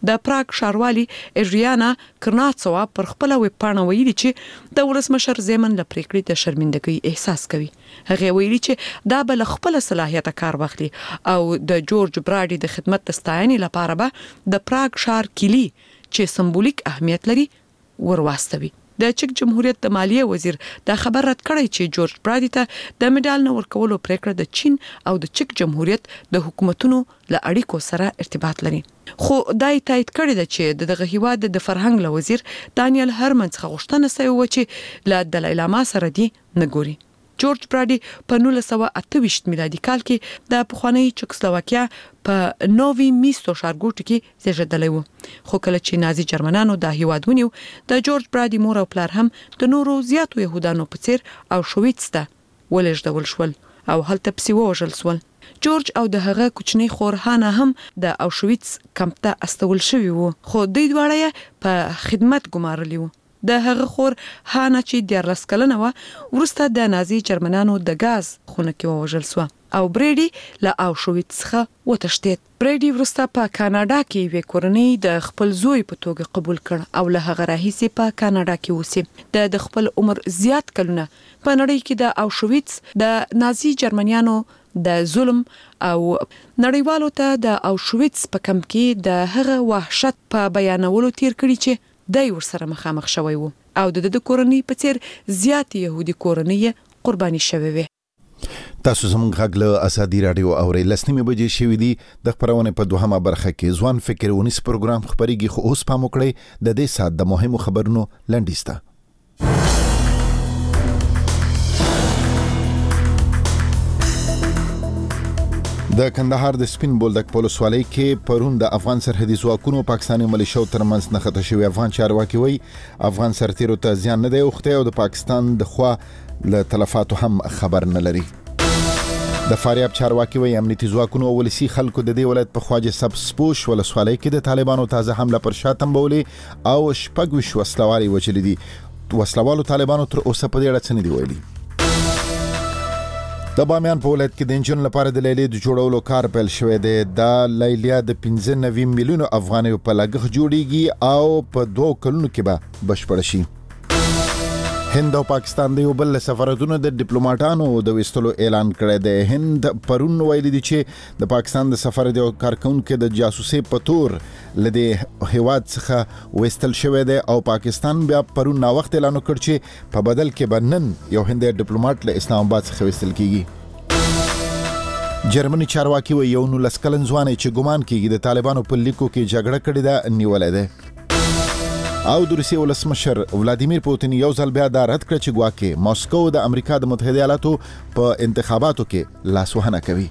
د پراګ ښاروالي ایډریانا کرناتسوا پر خپل ویب پاڼه ویلي چې د ولسمشر زیمن له پریکړې د شرمندګۍ احساس کوي. هغه ویلي چې دا بل خپل صلاحیت کار واخلي او د جورج براډي د خدمت د ستاینې لپاره به د پراګ ښار کلی چې سمبولیک اهمیت لري ورواستوي. د چک جمهوریت د مالیه وزیر دا خبر رد کړی چې جورج براډي ته د میډال نه ورکولو پریکړه د چین او د چک جمهوریت د حکومتونو له اړیکو سره ارتباط لري. خو دای تایید کړی ده چې دغه هیواد د فرهنګ له وزیر دانیل هرمن څخه غوښتنه شوې و چې له دلای لاما سره دی نه ګوري. جورج براډي په نولس سوه اته ویشت میلادي کال کې د پخوانی چکسلواکیا په نووي میستو ښارګوټي کې زیږیدلی و. خو کله چې نازي جرمنانو دا هیواد ونیو د جورج براډي مور او پلار هم د نورو زیاتو يهودانو په څیر اوشویتس ته ولېږدول شول او هلته پسې ووژل شول. جورج او د هغه کوچنی خور هانا هم د اوشویتس کمپ ته استول شوي وو، خو دوی دواړه په خدمت ګمارلي وو. د هغه خور هانا چې دیارلس کلنه وه وروسته د نازي جرمنانو د غاز خونه کې ووژل شوه او بریډي له اوشویتس څخه وتښتېد. بریډي وروسته په کاناډا کې یوې کورنۍ د خپل زوی په توګه قبول کړ او له هغه راهیسې په کاناډا کې اوسي. د د خپل عمر زیات کلونه په نړۍ کې د اوشویتس د نازي جرمنیانو د ظلم او نړیوالو ته د اوشویتس په کمپ کې د هغه وحشت په بیانولو تیر کړي چې دای ورسره مخامخ شوی وو او د د کورنۍ په څیر زیات يهودي کورنۍ قرباني شوی وي.
تاسو زموږ غږ له ازادي رادیو اورئ. لسنیمه بجې شوې دي. د خبرونه په دوهمه برخه کې ځوان فکر ونیس پروګرام خبريږي، خو اوس پام وکړئ د دې سات د مهمو خبرونو لنډیسته. د کندهار د سپین بولدک په ولسوالۍ کې پرون د افغان سرحدي ځواکونو پاکستاني ملیشو ترمنځ نښته شوی. افغان چارواکي وایي افغان سرتیرو ته زیان نه دی اوښتی او د پاکستان د خوا له تلفاتو هم خبر نه لري. د فاریاب چارواکي وایي امنیتي ځواکونو او ولسي خلکو د دې ولایت په خواجه سبسپوش ولسوالۍ کې د طالبانو تازه حمله پر شا تنبولې او شپږ ویشت وسلوال یې وژلي دي. وسلوالو طالبانو تر اوسه په دې اړه څه نه دي ویلي. د بامیان په ولایت کې د انجن لپاره د لیلې د جوړولو کار پیل شوی دی. دا لیلیا د پنځه نوي میلیونو افغانیو په لګښت جوړیږي او په دوه کلونو کې به بشپړ شي. هند او پاکستان د یو بل سفارتونو د ډیپلوماټانو د وستلو اعلان کړی دی. هند پرون ویلي دي چې د پاکستان د سفارت یو کارکونکو د جاسوسي په تور لدی هیواد څخه وستل شوی دی او پاکستان بیا پرون نا وخت اعلان وکړ چې په بدل کې بنن یو هندي ډیپلوماټ له اسلام آباد څخه وستل کیږي. جرمني چارواکي وایي یو نولس کلن ځوان چې ګمان کیږي د طالبانو په لیکو کې جګړه کړې ده نیولې ده. او د روسیې ولسمشر ولادیمیر پوتین یو ځل بیا دا رد کړ چې ګواکې ماسکو د امریکا د متحده ایالاتو په انتخاباتو کې لاسوهنه کوي.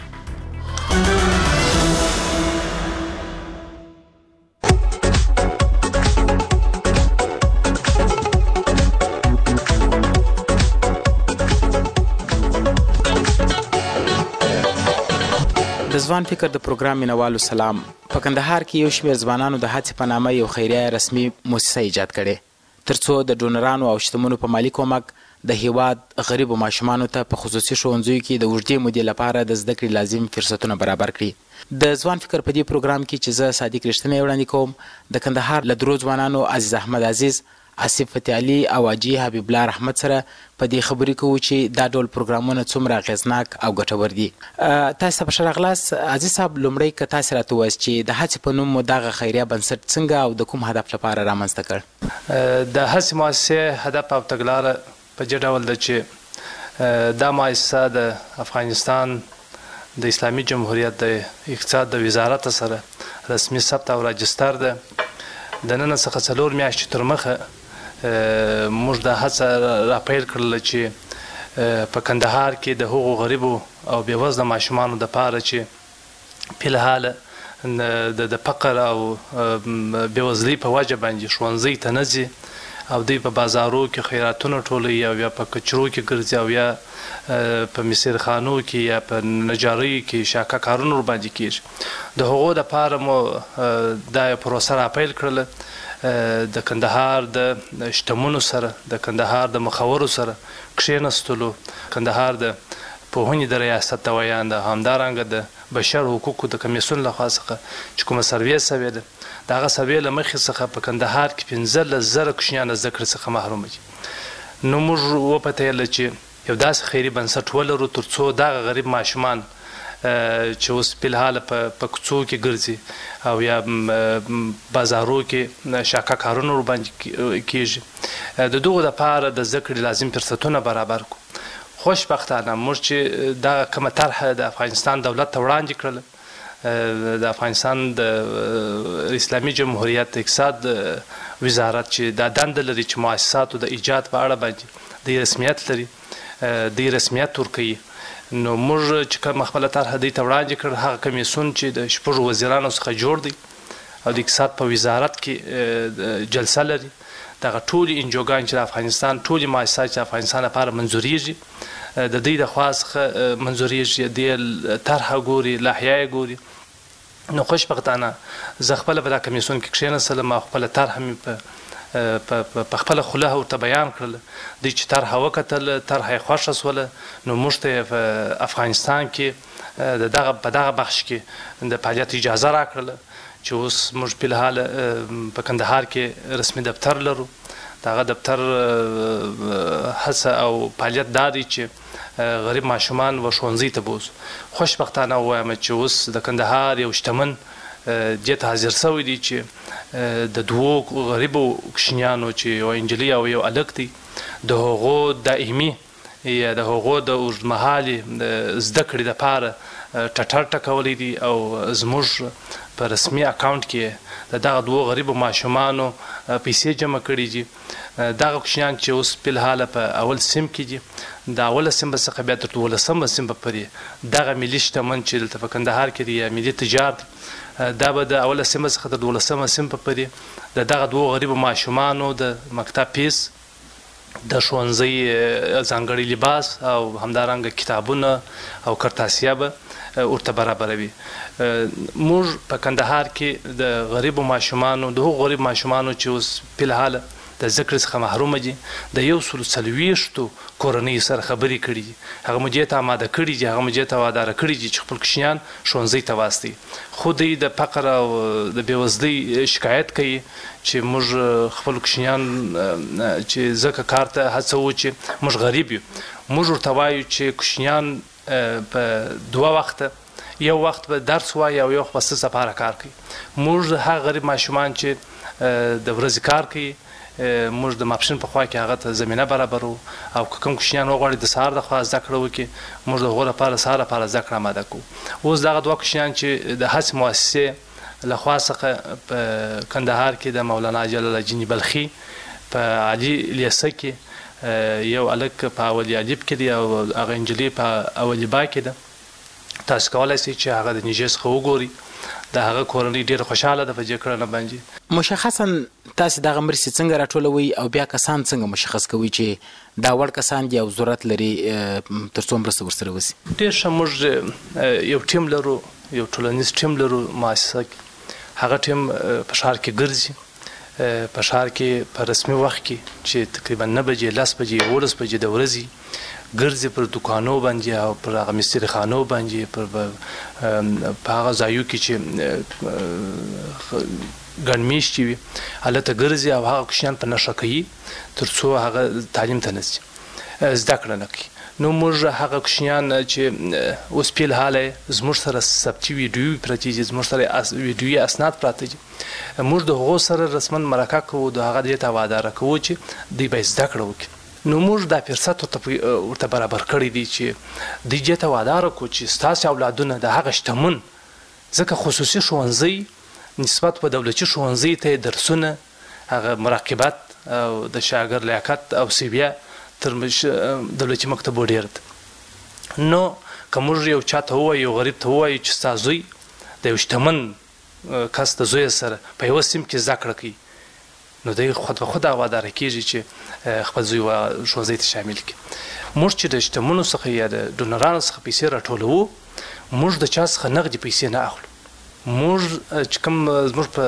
د ځوان فکر د پروګرام مینوالو سلام. په کندهار کې یو شمېر ځوانانو د هڅې په نامه یو خیریه رسمي موسسه ایجاد کړې ترڅو د ډونرانو او شتمنو په مالی کومک د هیواد غریبو ماشومانو ته په خصوصي ښوونځیو کې د اوږدې مودې لپاره د زده کړې لازم فرصتونه برابر کړي. د ځوان فکر په دې پروګرام کې چې زه صادق رښتینی وړاندې کوم د کندهار له درو ځوانانو عزیز احمد عزیز، آصف فتح علي او حاجي حبیب الله رحمت سره په دې خبرې کوو چې دا ډول پروګرامونه څومره اغېزناک او ګټور دي. تاسو ته بشر اغلاس عزیز صاحب، لومړی که تاسو راته ووایاست چې د هڅې په نوم مو دغه خیریه بنسټ څنګه او د کوم هدف لپاره رامنځته کړ؟
د هڅې مؤسسې هدف او تګلاره په دې ډول ده چې دا مؤسسه د افغانستان د اسلامي جمهوریت د اقتصاد د وزارت سره رسمي ثبت او راجستر ده. د نن څخه څلور میاشتې تر مخه موږ دا هڅه راپیل کړله چې په کندهار کې د هغو غریبو او بېوزله ماشومانو دپاره چې فلحاله د فقر او بېوزلۍ په وجه باندې ښوونځي ته نه ځي او دوی په بازارو کې خیراتونه ټولوي او یا په کچرو کې ګرځي او یا په مسیرخانو کې یا په نجاریو کې شاکه کارونه ورباندې کېږي. د هغو دپاره مو دا یو پروسه راپیل کړله. د کندهار د شتمنو سره، د کندهار د مخورو سره کښېنستلو، کندهار د پوهنې د ریاست دویان د همدارنګه د بشر حقوقو د کمیسیون لخوا څخه چې کومه سروې سوې ده د هغه سروې له مخې څخه په کندهار کې پنځلس زره کوچنیان زده کړې څخه محروم دي. نو موږ وپتېیله چې یو داسې خیري بنسټ ولرو تر څو دغه غریب ماشومان چې اوس فلحال په کوڅو کې ګرځي او یا بازارو کې شاکه کارونه ورباندې کېږي د دغو دپاره د زده کړې لازم فرصتونه برابر کړو. خوشبختانه موږ چې دغه کومه طرحه د افغانستان دولت ته وړاندې کړله د افغانستان د اسلامي جمهوریت اقتصاد وزارت چې دا دنده لري چې مؤسساتو د ایجاد په اړه باندې د رسمیت لري د رسمیت ورکوي. نو موږ چې کومه خپله طرحه دوی ته وړاندې کړ هغه کمیسیون چې د شپږو وزیرانو څخه جوړ دی او د اقتصاد په وزارت کې جلسه لري دغه ټولې انجوګان چې د افغانستان ټولې مؤسسات چې د افغانستان لپاره منظوریږي د دوی د خوا څخه منظوریږي دې طرحه ګوري لایحه یې ګوري. نو خوشبختانه زه خپله په دا کمیسیون کې کښېنستلم او خپله طرحه مې په په خپله خوله ورته بیان کړله. دوی چې طرحه وکتل طرحه یې خوښه سوله نو موږ ته یې په افغانستان کې د دغه په دغه بخش کې د فعالیت اجازه راکړله چې اوس موږ فلحال په کندهار کې رسمي دفتر لرو. دغه دفتر هڅه او فعالیت دا دی چې غریب ماشومان و ښوونځي ته بوځو. خوشبختانه ووایم چې اوس د کندهار یو شتمن دې ته حاضر سوی دی چې د دوو غریبو کوچنیانو چې یو نجلۍ او یو هلک دی د هغو دایمي یا د هغو د اوږدمهالې زده کړې دپاره ټټر ټکولی دي او زموږ په رسمي اکاونټ کې د دغه دوو غریبو ماشومانو پیسې جمع کړي دي. دغه کوچنیان چې اوس فلحال په اول سیم کې دي د اوله سیمه څخه بیا تر دولسمه سیمه پورې دغه ملي شتمن چې دلته په کندهار کې دی یا ملي تجار دی دا به د اوله سیمه څخه تر دولسمه سیمه پورې د دغه دوو غریبو ماشومانو د مکتب فیس د ښوونځي ځانګړی لباس او همدارنګه کتابونه او کرتاسیه به ورته برابروي. موږ په کندهار کې د غریبو ماشومانو د هغو غریب ماشومانو چې اوس فلحال د زده کړې څخه محرومه دي د یو سلو څلوېښتو کورنیو سره خبرې کړي دي هغه مو دې ته اماده کړي دي هغه مو دې ته واداره کړي دي چې خپل کوچنیان ښوونځي ته واستوي. خو دوی د فقر او د بېوزلۍ شکایت کوي چې موږ خپل کوچنیان چې ځکه کار ته هڅوو چې موږ غریب یو. موږ ورته وایو چې کوچنیان په دوه وخته یو وخت به درس وایي او یو وخت به څه لپاره کار کوي. موږ هغه غریب ماشومان چې د ورځې کار کوي موږ د ماپښین په خوا کې هغه ته زمینه برابرو او که کوم کوچنیان وغواړي د سهار د خوا زده کړه وکړي موږ د هغو لپاره سهار لپاره زده کړه اماده کوو. اوس دغه دوه کوچنیان چې د هڅې مؤسسې له خوا څخه په کندهار کې د مولانا جلال الدین بلخي په علي لیسه کې یو هلک په اولی الف کې دی او هغه نجلۍ په اولی با کې ده. تاسو کولی شئ چې هغه د نږدې څخه وګورئ د هغه کورنۍ ډېره خوشحاله ده په دې کړنه باندې.
مشخصا تاسو دغه مرستې څنګه راټولوئ او بیا کسان څنګه مشخص کوئ چې دا وړ کسان دي او ضرورت لري تر څو مرسته ورسره وشي؟
ډېر ښه موږ یو ټیم لرو یو ټولنیز ټیم لرو مؤسسه کې هغه ټیم په ښار کې ګرځي په ښار کې په رسمي وخت کې چې تقریبا نه بجې لس بجې یولس بجې د ورځې ګرځي پر دوکانو باندې او پر هغه مستري خانو باندې پر په هغه ځایو کې چې ګڼ میشتې وي هلته ګرځي او هغه کوچنیان په نښه کوي تر څو هغه تعلیم ته نه ځي زده کړه نه کوي. نو موږ هغه کوچنیان چې اوس فلحال زموږ سره ثبتي ویډیو پرتې دي زموږ سره ویډیوي اسناد پراته دي موږ د هغو سره رسما مرکه کوو د هغه دې ته واداره کوو چې دوی باید زده کړه وکړي. نو موږ دا فرصت ورته برابر کړی دی چې دوی دې ته واداره کړو چې ستاسې اولادونه د هغه شتمن ځکه خصوصي ښوونځی نسبت په دولتي ښوونځي ته درسونه هغه مراقبت او د شاګرد لیاقت او سویه تر دولتي مکتبو ډېر ده. نو که موږ یو چا ته ووایو یو غریب ته ووایو چې ستا زوی د یو شتمن کس د زوی سره په یوه سیم کې زده کړه کوي نو دوی خود به خود واداره کېږي چې خپل زوی ښوونځي ته شامل کړي. موږ چې د شتمنو څخه یا د ډونرانو څخه پیسې راټولوو موږ د چا څخه نغدي پیسې نه اخلو. موږ چې کوم زموږ په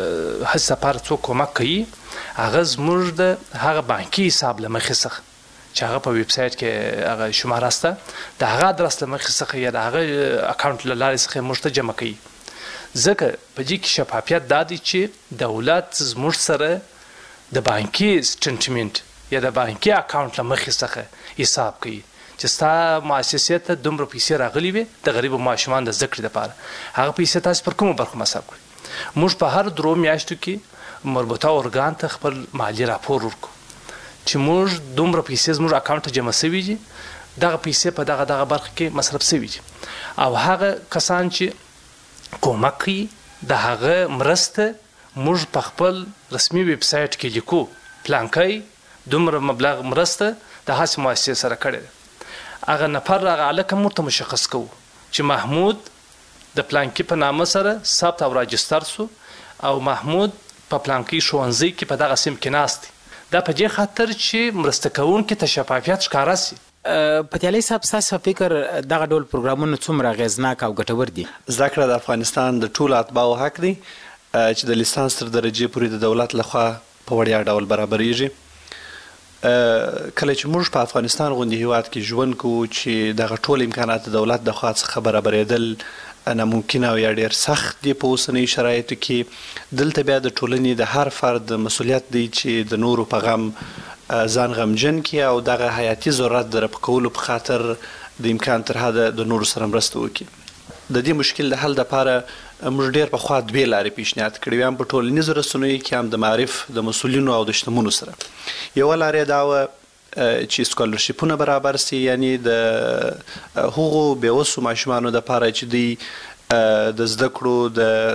هڅې لپاره څوک کومک کوي هغه زموږ د هغه بانکي حساب له مخې څخه چې هغه په ویب سایټ کې هغه شماره سته د هغه ادرس له مخې څخه یا د هغه اکاونټ له لارې څخه موږ ته جمع کوي. ځکه په دې کې شفافیت دا دی چې دولت زموږ سره د بانکي سټیټمنټ یا د بانکي اکاونټ له مخې څخه حساب کوي چې ستا مؤسسې ته دومره پیسې راغلي وي د غریبو ماشومان د زده کړې لپاره. هغه پیسې تاسو پر کومو برخو مصرف کړئ. موږ په هر درو میاشتو کې مربوطه ارګان ته خپل مالي راپور ورکړو چې موږ دومره پیسې زموږ اکاونټ ته جمع شوي دي، دغه پیسې په دغه دغه برخه کې مصرف شوي دي، او هغه کسان چې کومک کوي د هغه مرسته موږ په خپل رسمي ویب سایټ کې لیکو پلانکی دومره مبلغ مرسته د هڅې مؤسسې سره کړې ده. هغه نفر هغه هلک موږ ته مشخص کوو چې محمود د پلانکي په نامه سره ثبت او راجستر سو او محمود په پلانکي ښوونځي کې په دغه سیم کې ناست دی. دا په دې خاطر چې مرسته کوونکي ته شفافیت ښکاره سي.
پتیالي صاحب ستاسو فکر دغه ډول پروګرامونه څومره اغېزناک او ګټور دي؟
زده کړه د افغانستان د ټولو اتباعو حق دی چې د لیسانس تر درجې پورې د دولت لخوا په وړیا ډول برابریږي. کله چې موږ په افغانستان غوندې هیواد کې ژوند کوو چې دغه ټول امکانات د دولت د خوا څخه برابرېدل ناممکن او یا ډېر سخت دی په اوسنیو شرایطو کې. دلته بیا د ټولنې د هر فرد مسؤلیت دی چې د نورو په غم ځان غمجن کړي او دغه حیاتي ضرورت د رفع کولو په خاطر د امکان تر حده د نورو سره مرسته وکړي. د دې مشکل د حل دپاره موږ ډېر پخوا دوې لارې پیشنهاد کړې وې، هم په ټولنیزو رسنیو کې هم د معارف د مسؤلینو او د شتمنو سره. یوه لار یې دا وه چې سکالرشیپونه برابر سي، یعنی د هغو بېوسو ماشومانو دپاره چې دوی د زده کړو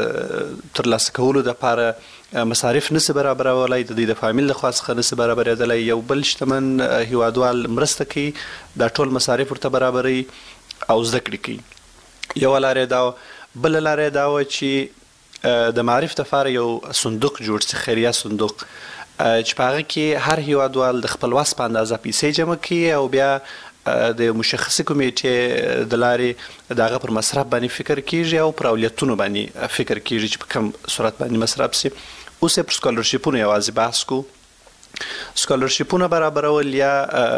د ترلاسه کولو دپاره مصارف نسي برابرولی، د دوی د فامیل له خوا څخه نسي برابرېدلی. یو بل شتمن هیوادوال مرسته کوي، دا ټول مصارف ورته برابروي او زده کړې کوي. یوه لار یې دا وه. بله لار یې دا وه چې د معارف دپاره یو صندوق جوړ سي، خیریه صندوق، چې په هغه کې هر هیوادوال د خپل وس په اندازه پیسې جمع کړي او بیا د مشخصې کمیټې د لارې د هغه پر مصرف باندې فکر کیږي او پر اولویتونو باندې فکر کیږي چې په کوم صورت باندې مصرف سي. اوس یې پر سکالرشیپونو یوازې بحث کوو. سکالرشیپونه برابرول یا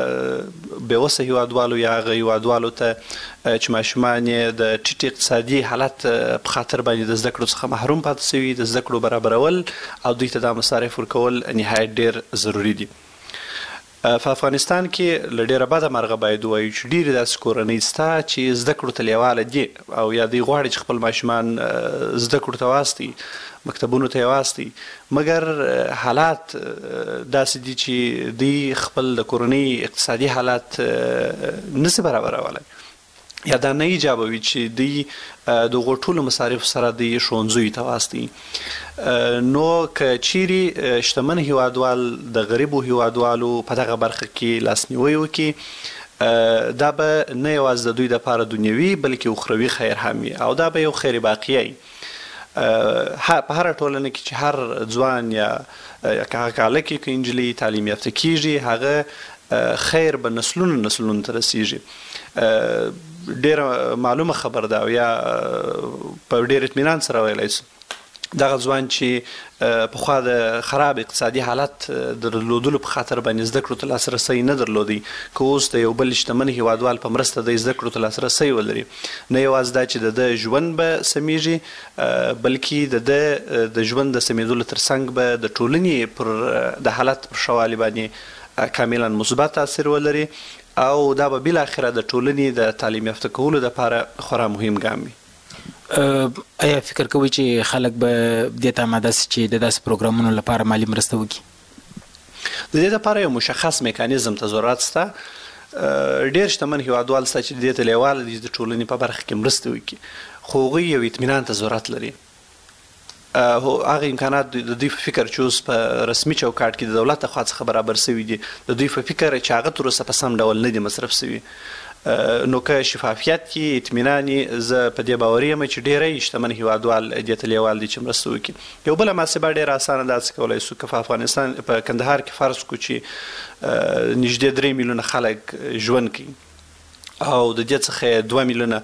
بېوسه هیوادوالو یا هغه هیوادوالو ته چې ماشومان یې د ټیټ اقتصادي حالت په خاطر باندې د زده کړو څخه محروم پاتې شوي، د زده کړو برابرول او دوی ته دا مصارف ورکول نهایت ډېر ضروري دي. په افغانستان کې له ډېره بده مرغه باید ووایو چې ډېرې داسې کورنۍ شته چې زده کړو ته لیواله دي او یا دوی غواړي چې خپل ماشومان زده کړو ته واستوي، مکتبونو ته یې واستوي، مګر حالات داسې دي چې دوی خپل د کورنۍ اقتصادي حالات نسي برابرولی یا دا نه ایجابوي چې دوی د هغو ټولو مصارفو سره دوی ښوونځیو ته واستوي. نو که چیرې شتمن هیوادوال د غریبو هیوادوالو په دغه برخه کې لاسنیوی وکړي، دا به نه یوازې د دوی دپاره دنیوي بلکې اخروي خیر هم وي او دا به یو خیر باقیه وي. په هره ټولنه کې چې هر ځوان یا که هغه هلک که نجلۍ تعلیم یافته کیږي، هغه خیر به نسلونو نسلونو ته رسیږي. ډېره معلومه خبر ده او یا په ډېر اطمینان سره ویلی شو دغه ځوان چې پخوا د خراب اقتصادي حالت درلودلو په خاطر باندې زده کړو ته لاسرسی نه درلودی، که اوس د یو بل شتمن هیوادوال په مرسته د زده کړو ته لاسرسی ولري، نه یوازې دا چې د ده ژوند به سمیږي بلکې د ده د ژوند د سمیدلو تر څنګ به د ټولنې پر د حالت پر ښه والي باندې کاملا مثبت تاثیر ولري او دا به بالاخره د ټولنې د تعلیم یافته کولو دپاره خورا مهم ګام وي.
آیا فکر کوئ چې خلک به دې ته آماده سي چې د داسې پروګرامونو لپاره مالي مرسته وکړي؟
د دې لپاره یو مشخص میکانیزم ته ضرورت شته. ډېر شتمن هیوادوال شته چې دې ته لیواله دي د ټولنې په برخه کې مرسته وکړي، خو هغوی یو اطمینان ته ضرورت لري. هغه امکانات د دوی په فکر چې اوس په رسمي چوکاټ کې د دولت لخوا څخه برابر شوي دي، د دوی په فکر چې هغه تر اوسه په سم ډول نه دي مصرف شوي. نو که شفافیت کې اطمینان یې، زه په دې باوري یم چې ډېری شتمن هیوادوال دې ته لیوال دي چې مرسته وکړي. یو بله محاسبه ډېره اسانه ده چې کولی شو که په افغانستان په کندهار کې فرض کړو چې نږدې درې میلیونه خلک ژوند کوي او د دې څخه دوه میلیونه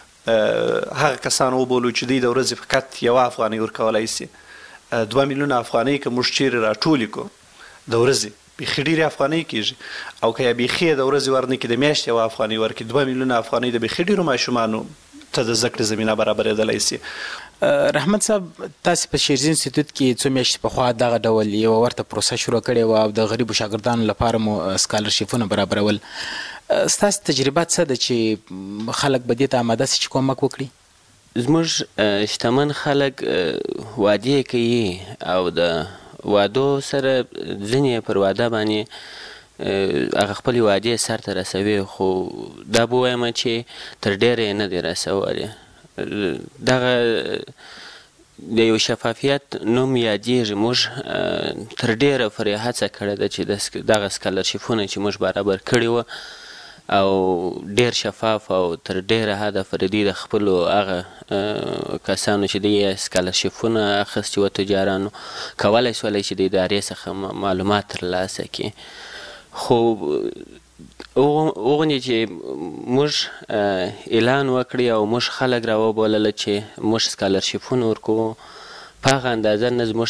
هغه کسان وبولو چې دوی د ورځې فقط یوه افغانۍ ورکولی سي. دوه میلیونه افغانۍ که موږ چیرې راټولې کړو د ورځې بیخي ډېرې افغانۍ کېږي او که یا بیخي د ورځې ورنه کې د میاشتې یوه افغانۍ ورکړي دوه میلیونه افغانۍ د بیخي ډېرو ماشومانو ته د زده کړې زمینه برابرېدلی سي.
رحمت صاحب تاسې په شیرزین انسټیټیوټ کې څو میاشتې پخوا دغه ډول یوه ورته پروسه شروع کړې وه او د غریبو شاګردانو لپاره مو سکالرشیپونه برابرول. ستاسې تجربه څه ده چې خلک به دې ته اماده سي چې کومک وکړي؟
زموږ شتمن خلک وعدې کوي او د وعدو سره ځینې پر وعده باندې هغه خپلې وعدې سرته رسوي، خو دا به ووایم چې تر ډېره یې نه دی رسولی. دغه د یو شفافیت نوم یادېږي. موږ تر ډېره پرې هڅه کړې ده چې دغه سکالرشیپونه چې موږ برابر کړي وه او ډېر شفاف او تر ډېره حده پورې دوی د خپلو هغه کسانو چې دوی یې سکالرشیپونه اخیستي وه تجارانو کولی سولی چې د ادارې څخه معلومات ترلاسه کړي. خو هغوندې چې موږ اعلان وکړي او موږ خلک راوبولله چې موږ سکالرشیپونه ورکوو، په هغه اندازه نه زموږ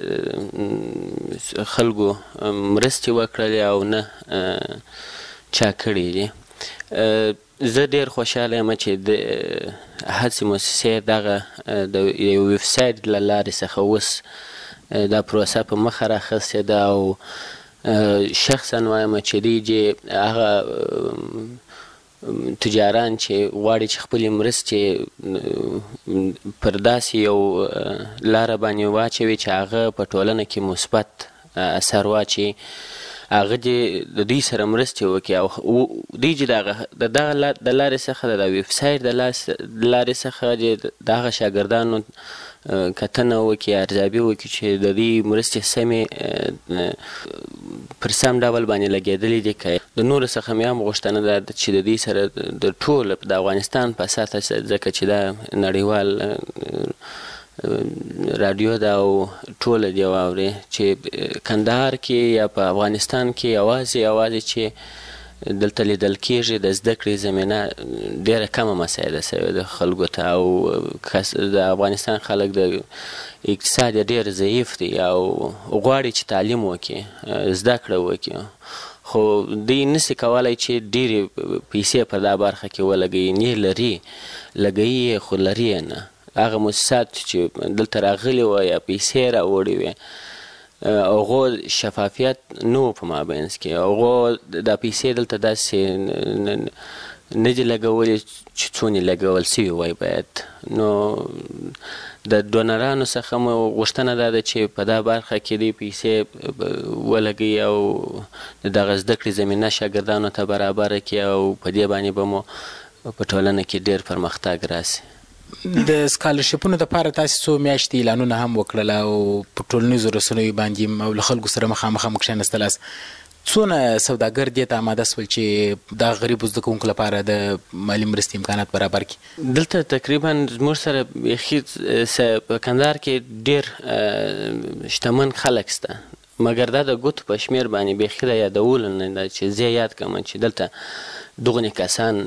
سره خلکو مرستې وکړلې او نه چا کړي دي. زه ډېر خوشحاله یم چې د هڅې مؤسسې دغه د یو ویب سایټ له لارې څخه اوس دا پروسه په مخه راخیستې ده او شخصا وایم چې دوی هغه تجاران چې غواړي چې خپلې مرستې پر داسې یو لاره باندې واچوي چې هغه په ټولنه کې مثبت اثر واچوي، هغه دې د دوی سره مرستې وکړي او دوی چې د دغه د لارې څخه د ویب سایټ د لارې څخه د هغه شاګردانو کتنه وکړي، ارزیابي وکړي چې د دوی مرستې سمې پر سم ډول باندې لګېدلې دي. که د نورو څخه مې هم غوښتنه ده چې د دوی سره د ټول د افغانستان په سطحه ځکه چې دا نړیوال رادیو ده او ټوله دې واوري چې کندهار کې یا په افغانستان کې یوازې یوازې چې دلته لیدل کېږي د زده کړې زمینه ډېره کمه مساعده سوې ده خلکو ته او د افغانستان خلک د اقتصاد یې ډېر ضعیف دی او غواړي چې تعلیم وکړي، زده کړه وکړي، خو دوی نسي کولی چې ډېرې پیسې پر دا برخه کې ولګوي. نه لري، لګوي یې خو لري یې نه. هغه مؤسسات چې دلته راغلي وه یا پیسې راوړې وې هغو شفافیت نه و په مابینځ کې، هغو دا پیسې دلته داسې نه دي لګولې چې څونې لګول سوي وای باید. نو د ډونرانو څخه مو غوښتنه دا ده چې په دا برخه کې دوی پیسې ولګوي او د دغه زده کړې زمینه شاګردانو ته برابره کړي او په دې باندې به مو په ټولنه کې ډېر پرمختګ راسي.
د سکالرشیپونو دپاره تاسې څو میاشتې اعلانونه هم وکړل او په ټولنیزو رسنیو باندې او له خلکو سره مخامخ هم کښېنستلاست. څونه سوداګر دې ته اماده سول چې دا غریبو زده کوونکو لپاره د مالي مرستې امکانات برابر کړي؟
دلته تقریبا زموږ سره بیخي په کندهار کې ډېر شتمن خلک شته، مګر دا د ګوتو په شمېر باندې بیخي د یادولو نه ده چې زه یاد کړم چې دلته دغونې کسان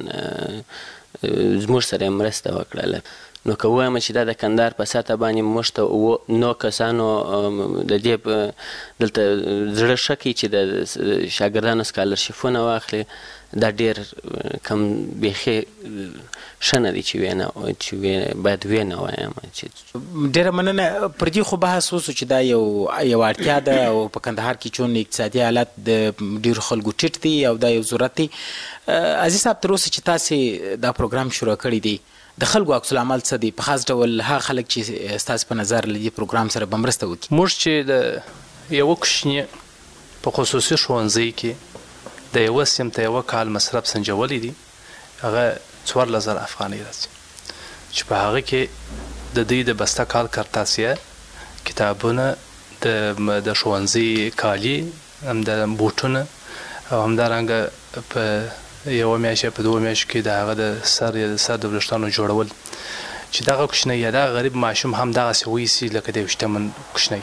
زموږ سره یې مرسته وکړله. نو که ووایم چې دا د کندهار په سطحه باندې موږ ته نو کسانو د دې دلته زړه ښه کوي چې د شاګردانو سکالرشیپونه واخلي، دا ډېر کم بیخي ښه نه دی چې ویې باید ویې نه وایم.
ډېره مننه. پر دې خو بحث وسو چې دا یو یو اړتیا ده او په کندهار کې چون اقتصادي حالت د ډېرو خلکو ټیټ دی او دا یو ضرورت دی. عزیز صاحب تر اوسه چې تاسې دا پروګرام شروع کړی دی د خلکو عکس العمل څه دی؟ په خاص ډول هغه خلک چې ستاسې په نظر له دې پروګرام سره به مرسته وکړي.
موږ چې د یوه کوچني په خصوصي ښوونځي کې د یوه سیم ته یوه کال مصرف سنجولی دي، هغه څوارلس زره افغانۍ راځي چې په هغه کې د دوی د بسته کال کرتاسیه، کتابونه، د ښوونځي کالي، همدا بوټونه او همدارنګه په یوه میاشت په دوه میاشتو کې د هغه د سر یا د سر د وریښتانو جوړول چې دغه کوچنی یا دغه غریب ماشوم هم دغسې وایسي لکه د یو شتمن کوچنی.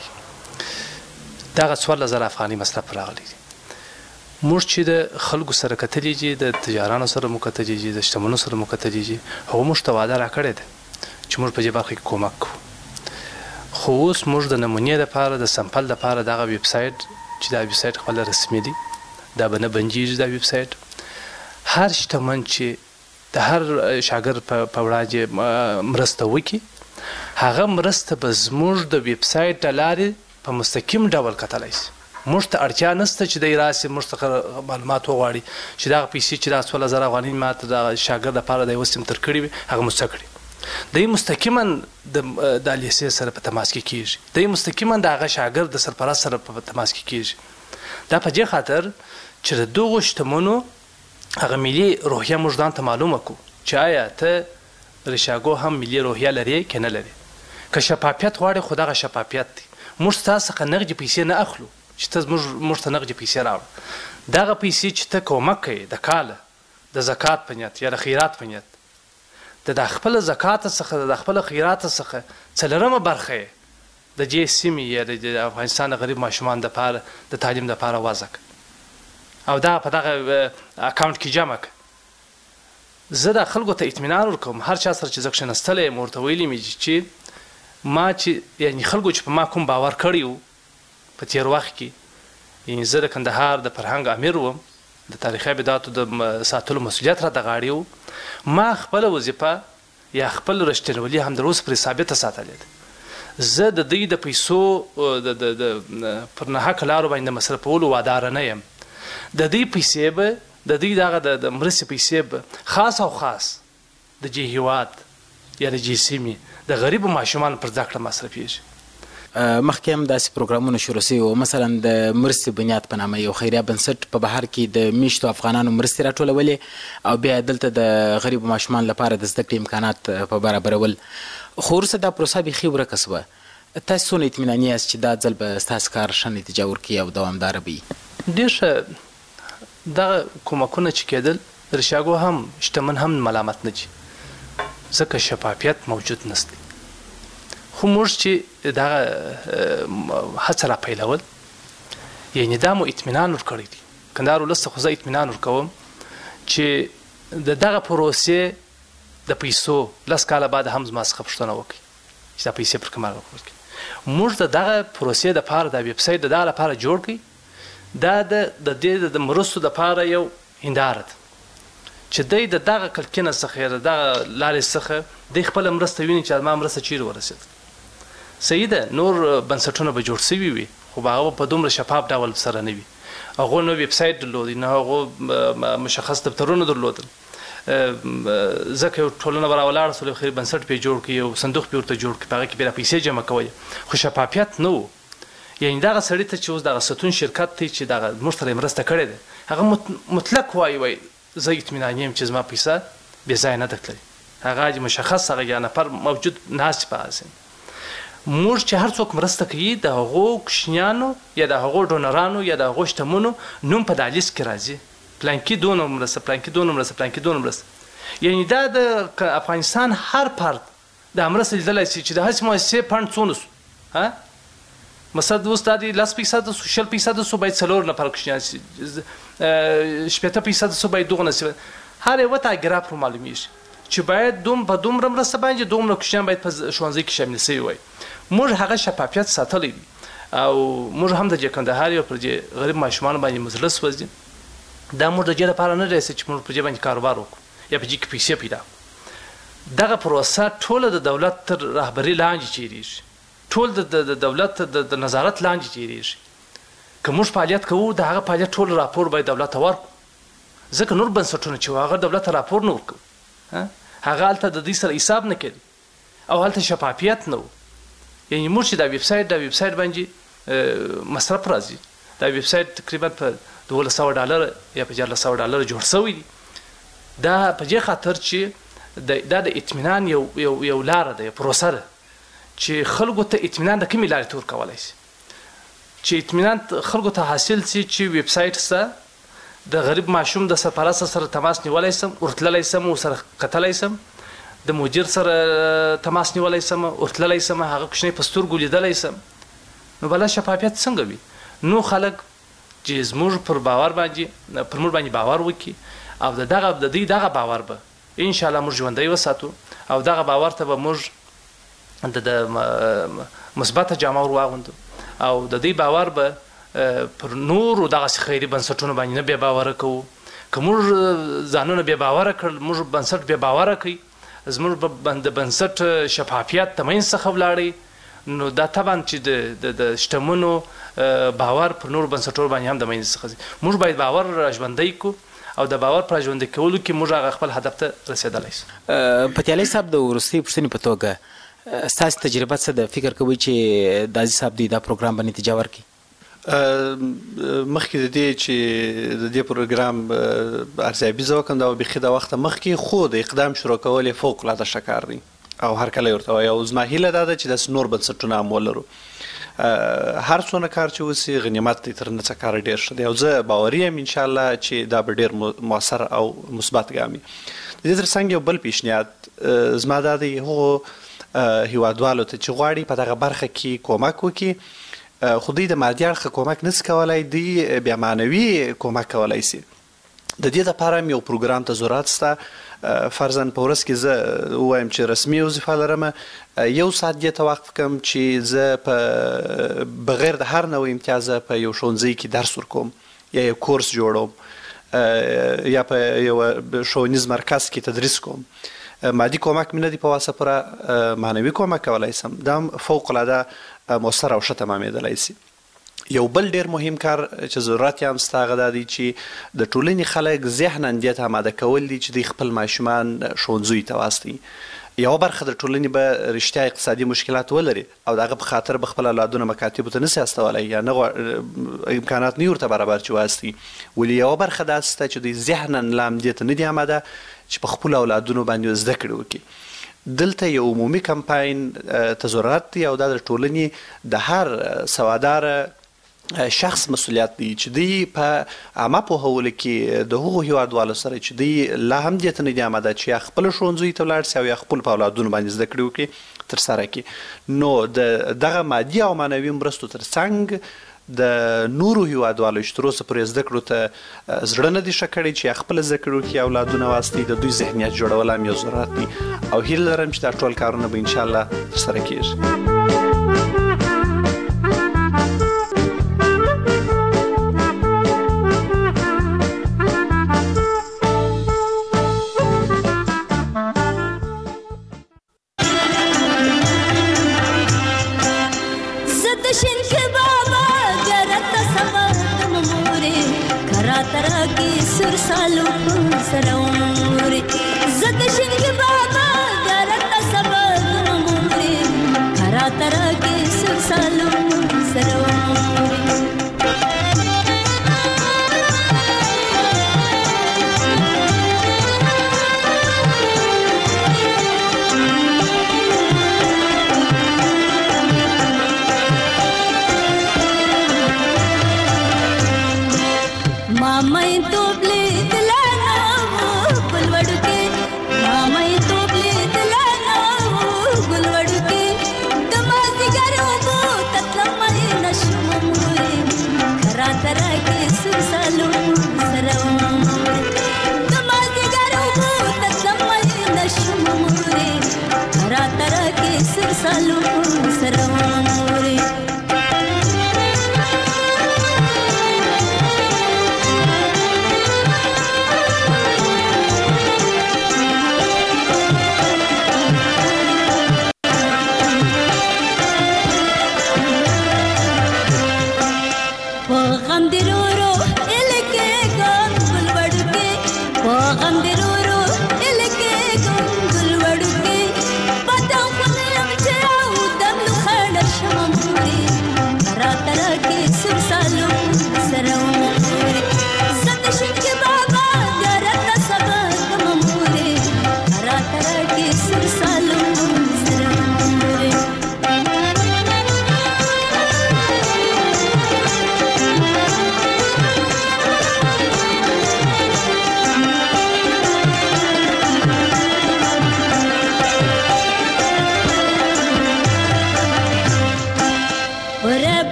دغه څوارلس زره افغانۍ مصرف راغلی دي. موږ چې د خلکو سره کتلي دي، د تجارانو سره مو کتلي دي، د شتمنو سره مو کتلي دي، هغو موږ ته وعده راکړې ده چې موږ په دې برخه کې کومک کوو. خو اوس موږ د نمونې دپاره د سمپل دپاره دغه ویب سایټ چې دا ویب سایټ خپل رسمي دی دا به نه بندیږي دا ویب سایټ هر شتمن چې د هر شاګرد په وړاندې مرسته وکړي هغه مرسته به زموږ د ویب سایټ د لارې په مستقیم ډول کتلی شي موږ ته اړتیا نشته چې دی راسي موږ څخه معلومات وغواړي چې دغه پیسې چې دا څوارلس زره افغانۍ ما ته د شاګرد لپاره دی اوس یم تر کړي وي هغه موږ څه کړي دی مستقیما د لیسې سره په تماس کې کیږي دی مستقیما د هغه شاګرد د سرپرست سره په تماس کې کیږي دا په دې خاطر چې د دغو شتمنو هغه ملي روحیه موږ ځان ته معلومه کړو چې آیا ته رشاګو هم ملي روحیه لري که نه لري که شفافیت غواړې خو دغه شفافیت دی موږ ستا څخه نغدې پیسې نه اخلو چې ته موږ ته نغدې پیسې راوړه دغه پیسې چې ته کومک کوې د کاله د زکات په نیت یا د خیرات په نیت د د خپل زکات څخه د خپل خیرات څخه څلورمه برخه یې د دې سیمې یا د افغانستان د غریب ماشومان دپاره د تعلیم دپاره وضع کړه او دا په دغه اکاونټ کې جمع کړه زه د خلکو ته اطمینان ورکوم هر چا سره چې زه کښېنستلی یم ورته ویلي مې چې ما چې یعنې خلکو چې په ما کوم باور کړی و په تیر وخت کې یعنې زه د کندهار د فرهنګ امیر وم د تاریخي ابداتو د ساتلو مسؤلیت راته غاړې و ما خپله وظیفه یا خپل رښتینولي هم تر اوسه پورې ثابته ساتلې ده زه د دوی د پیسو د پر ناحقه لارو باندې د مصرفولو واداره نه یم د دوی پیسې به د دوی دغه د مرستې پیسې به خاص او خاص د دې هیواد یا د دې سیمې د غریبو ماشومانو پر زده کړه مصرفیږي
مخکې هم داسې پروګرامونه شروع سوي وو مثلا د مرستې بنیاد په نامه یو خیریه بنسټ په بهر کې د میشتو افغانانو مرستې راټولولې او بیا دلته د غریبو ماشومانو لپاره د زده کړې امکانات په برابرول خو وروسته دا پروسه بیخي ورکه سوه تاسو څونه اطمیناني یاست چې دا ځل به ستاسو کار ښه نتیجه ورکړي او دوامداره به وي
ډېر ښه دغه کومکونه چې کېدل رشاګو هم شتمن هم ملامت نه دي ځکه شفافیت موجود نسته خو موږ چې دغه هڅه را پیلول یعنې دا مو اطمینان ورکړی دی کندهار ولس ته خو زه اطمینان ورکوم چې د دغه پروسې د پیسو لس کاله بعد هم زما څخه پوښتنه وکړي چې دا پیسې پر کومه ورکړي موږ د دغه پروسې دپاره دا ویب سایټ د دغه لپاره جوړ کړي دا د دې د مرستو دپاره یو هنداره ده چې دی د دغه کلکینه څخه یا د دغه لارې څخه دی خپله مرسته ویني چې زما مرسته چیرې ورسېده صحیح ده نور بنسټونه به جوړ سوي وي خو به هغه په دومره شفاف ډول سره نه وي هغو نه ویب سایټ درلودی نه هغو مشخص دفترونه درلودل ځکه یو ټولنه به راولاړه سول یو خیري بنسټ پرې جوړ کړي یو صندوق پرې ورته جوړ کړي په هغه کې بیا پیسې جمع کوئ خو شفافیت نه و یعنې دغه سړي ته چې اوس دغه ستون شرکت دی چې دغه موږ سره یې مرسته کړې ده هغه مطلق وایي وایي زه اطمینان یم چې زما پیسه بې ځایه نه ده تللې هغه مشخص هغه یو نفر موجود ناست په هغسې موږ چې هر څوک مرسته کوي د هغو کوچنیانو یا د هغو ډونرانو یا د هغو شتمنو نوم په دا لیست کې راځي پلانکي دونه مرسته پلانکي دونه مرسته پلانکي دونه مرسته یعنې دا د افغانستان هر فرد دا مرسته لیدلی شي چې د هسې مؤسسې فنډ څونه سو ها مثلا اوس دا د لس فیصده سو شل فیصده سو باید څلور نفر کوچنیان شي شپېته فیصده سو باید دغونه سي هر یوه ته ګراف ور معلومیږي چې باید دوم په دومره مرسته باندې دومره کوچنیان باید په ښوونځي کې شامل سوي وای موږ هغه شفافیت ساتلی دی او موږ هم د دې کندهار یو پر دې غریب ماشومانو باندې مزلس وځي دا موږ د دې لپاره نه رسي چې موږ په دې باندې کاروبار وکړو یا په دې کې پیسې پیدا کړو دغه پروسه ټوله د دولت تر رهبري لاندې چیرېږي ټول د دولت د نظارت لاندې چیرېږي که موږ فعالیت کوو د هغه فعالیت ټول راپور باید دولت ته ورکړو ځکه نور بنسټونه چې هغه دولت ته راپور نه ورکوو هغه هلته د دوی سره حساب نه کوي او هلته شفافیت نه و یعنې موږ چې دا ویب سایټ دا ویب سایټ باندې مصرف راځي دا ویب سایټ تقریبا په دولس سوه ډالره یا په دیارلس سوه ډالره جوړ سوی دی دا په دې خاطر چې دا د اطمینان یو یو یو لاره ده یو پروسه ده چې خلکو ته اطمینان د کومې لارې ته ورکولی شي چې اطمینان خلکو ته حاصل شي چې ویب سایټ سته د غریب ماشوم د سرپرست سره تماس نیولی سم ورتللی سم ورسره کتلی سم د مدیر سره تماس نیولی سم ورتللی سم هغه کوچنی په سترګو لیدلی سم نو بله شفافیت څنګه وي نو خلک چې زموږ پر باور باندې پر موږ باندې باور وکړي او د دغه د دوی دغه باور به انشاءالله موږ ژوندی وساتو او دغه باور ته به موږ د مثبته جامه ور واغوندو او د دوی باور به پر نورو دغسې خیري بنسټونو باندې نه بې باوره کوو که موږ ځانونه بې باوره کړل موږ بنسټ بې باوره کوي زموږ د بنسټ شفافیت د منځ څخه ولاړی نو دا طبعا چې د شتمنو باور پر نورو بنسټونو باندې هم د منځ څخه ځي موږ باید باور راژوندی کړو او د باور په راژوندي کولو کې موږ هغه خپل هدف ته رسېدلی سو
پتیالي صاحب د وروستۍ پوښتنې په توګه ستاسې تجربه څه ده فکر کوئ چې دازي صاحب دوی دا پروګرام به نتیجه ورکړي
مخکې د دې چې د دې پروګرام ارزیابي زه وکړم دا بیخي د وخته مخکې خو د اقدام شروع کول یې فوق العاده ښه کار دی او هر کله یې ورته وایي او زما هیله دا ده چې داسې نور بنسټونه هم ولرو هر څونه کار چې وسي غنیمت دی تر نه څه کار ډېر ښه دی او زه باوري یم انشاءالله چې دا به ډېر مؤثر او مثبت ګام وي د دې تر څنګ یو بل پیشنهاد زما دا دی هغو هیوادوالو ته چې غواړي په دغه برخه کې کومک وکړي خو دوی د مادي اړخه کومک نسي کولی دوی بیا معنوي کومک کولی سي د دې دپاره هم یو پروګرام ته ضرورت شته فرضاً په ورځ کې زه ووایم چې رسمي وظیفه لرم یو ساعت دې ته وقف کړم چې زه په بغیر د هر نوع امتیازه په یو ښوونځي کې درس ورکوم یا یو کورس جوړوم یا په یو ښوونیز مرکز کې تدریس کوم مادي کومک مې نه دی په واسه پوره معنوي کومک کولی سم دا هم فوق العاده مؤثر او ښه تمامېدلی سي یو بل ډېر مهم کار چې ضرورت یې هم سته هغه دا دی چې د ټولنې خلک ذهنا دې ته اماده کول دي چې دوی خپل ماشومان ښوونځیو ته واستوي یوه برخه د ټولنې به رښتیا اقتصادي مشکلات ولري او د هغه په خاطر به خپل اولادونه مکاتبو ته نسي استولی یا نه امکانات نه ورته برابر چې واستوي ولې یوه برخه داسې شته چې دوی ذهنا لا همدې ته نه دي اماده چې په خپلو اولادونو باندې زده کړې وکړي دلته یو عمومي کمپاین ته ضرورت دی او دا د ټولنې د هر سواداره شخص مسؤلیت دی چې دوی په عامه پوهولو کې د هغو هیوادوالو سره چې دوی لا هم دې ته نه دي اماده چې یا خپلو ښوونځیو ته ولاړ سي او یا خپلو په اولادونو باندې زده کړې وکړي ترسره کړي نو د دغه مادي او معنوي مرستو تر څنګ د نورو هیوادوالو چې تر اوسه پورې زده کړو ته زړه نه دي ښه کړی چې یا خپله زده کړې وکړي اولادونه واستوي د دوی ذهنیت جوړول هم یو ضرورت دی او هیله لرم چې دا ټول کارونه به انشاءالله ترسره کېږي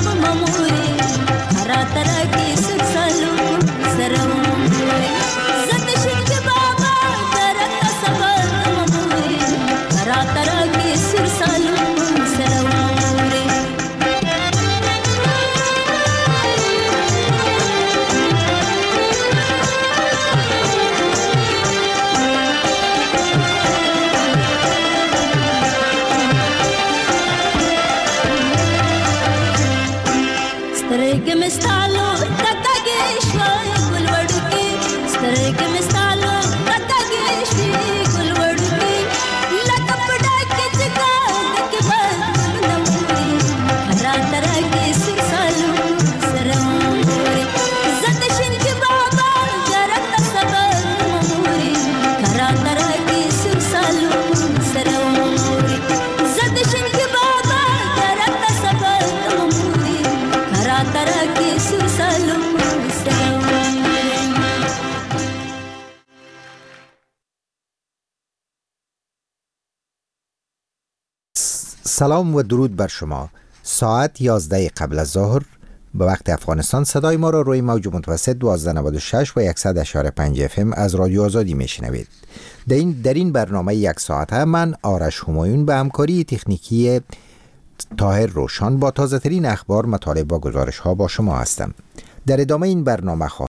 Sara سلام و درود بر شما. ساعت یازده قبل از ظهر به وقت افغانستان صدای ما را روی موج متوسط دوازده نود و شش و صد و یک و پنج اف ام از رادیو آزادی میشنوید. در این در این برنامه یک ساعته من آرش همایون به همکاری تکنیکی طاهر روشان با تازه ترین اخبار، مطالب و گزارش ها با شما هستم. در ادامه این برنامه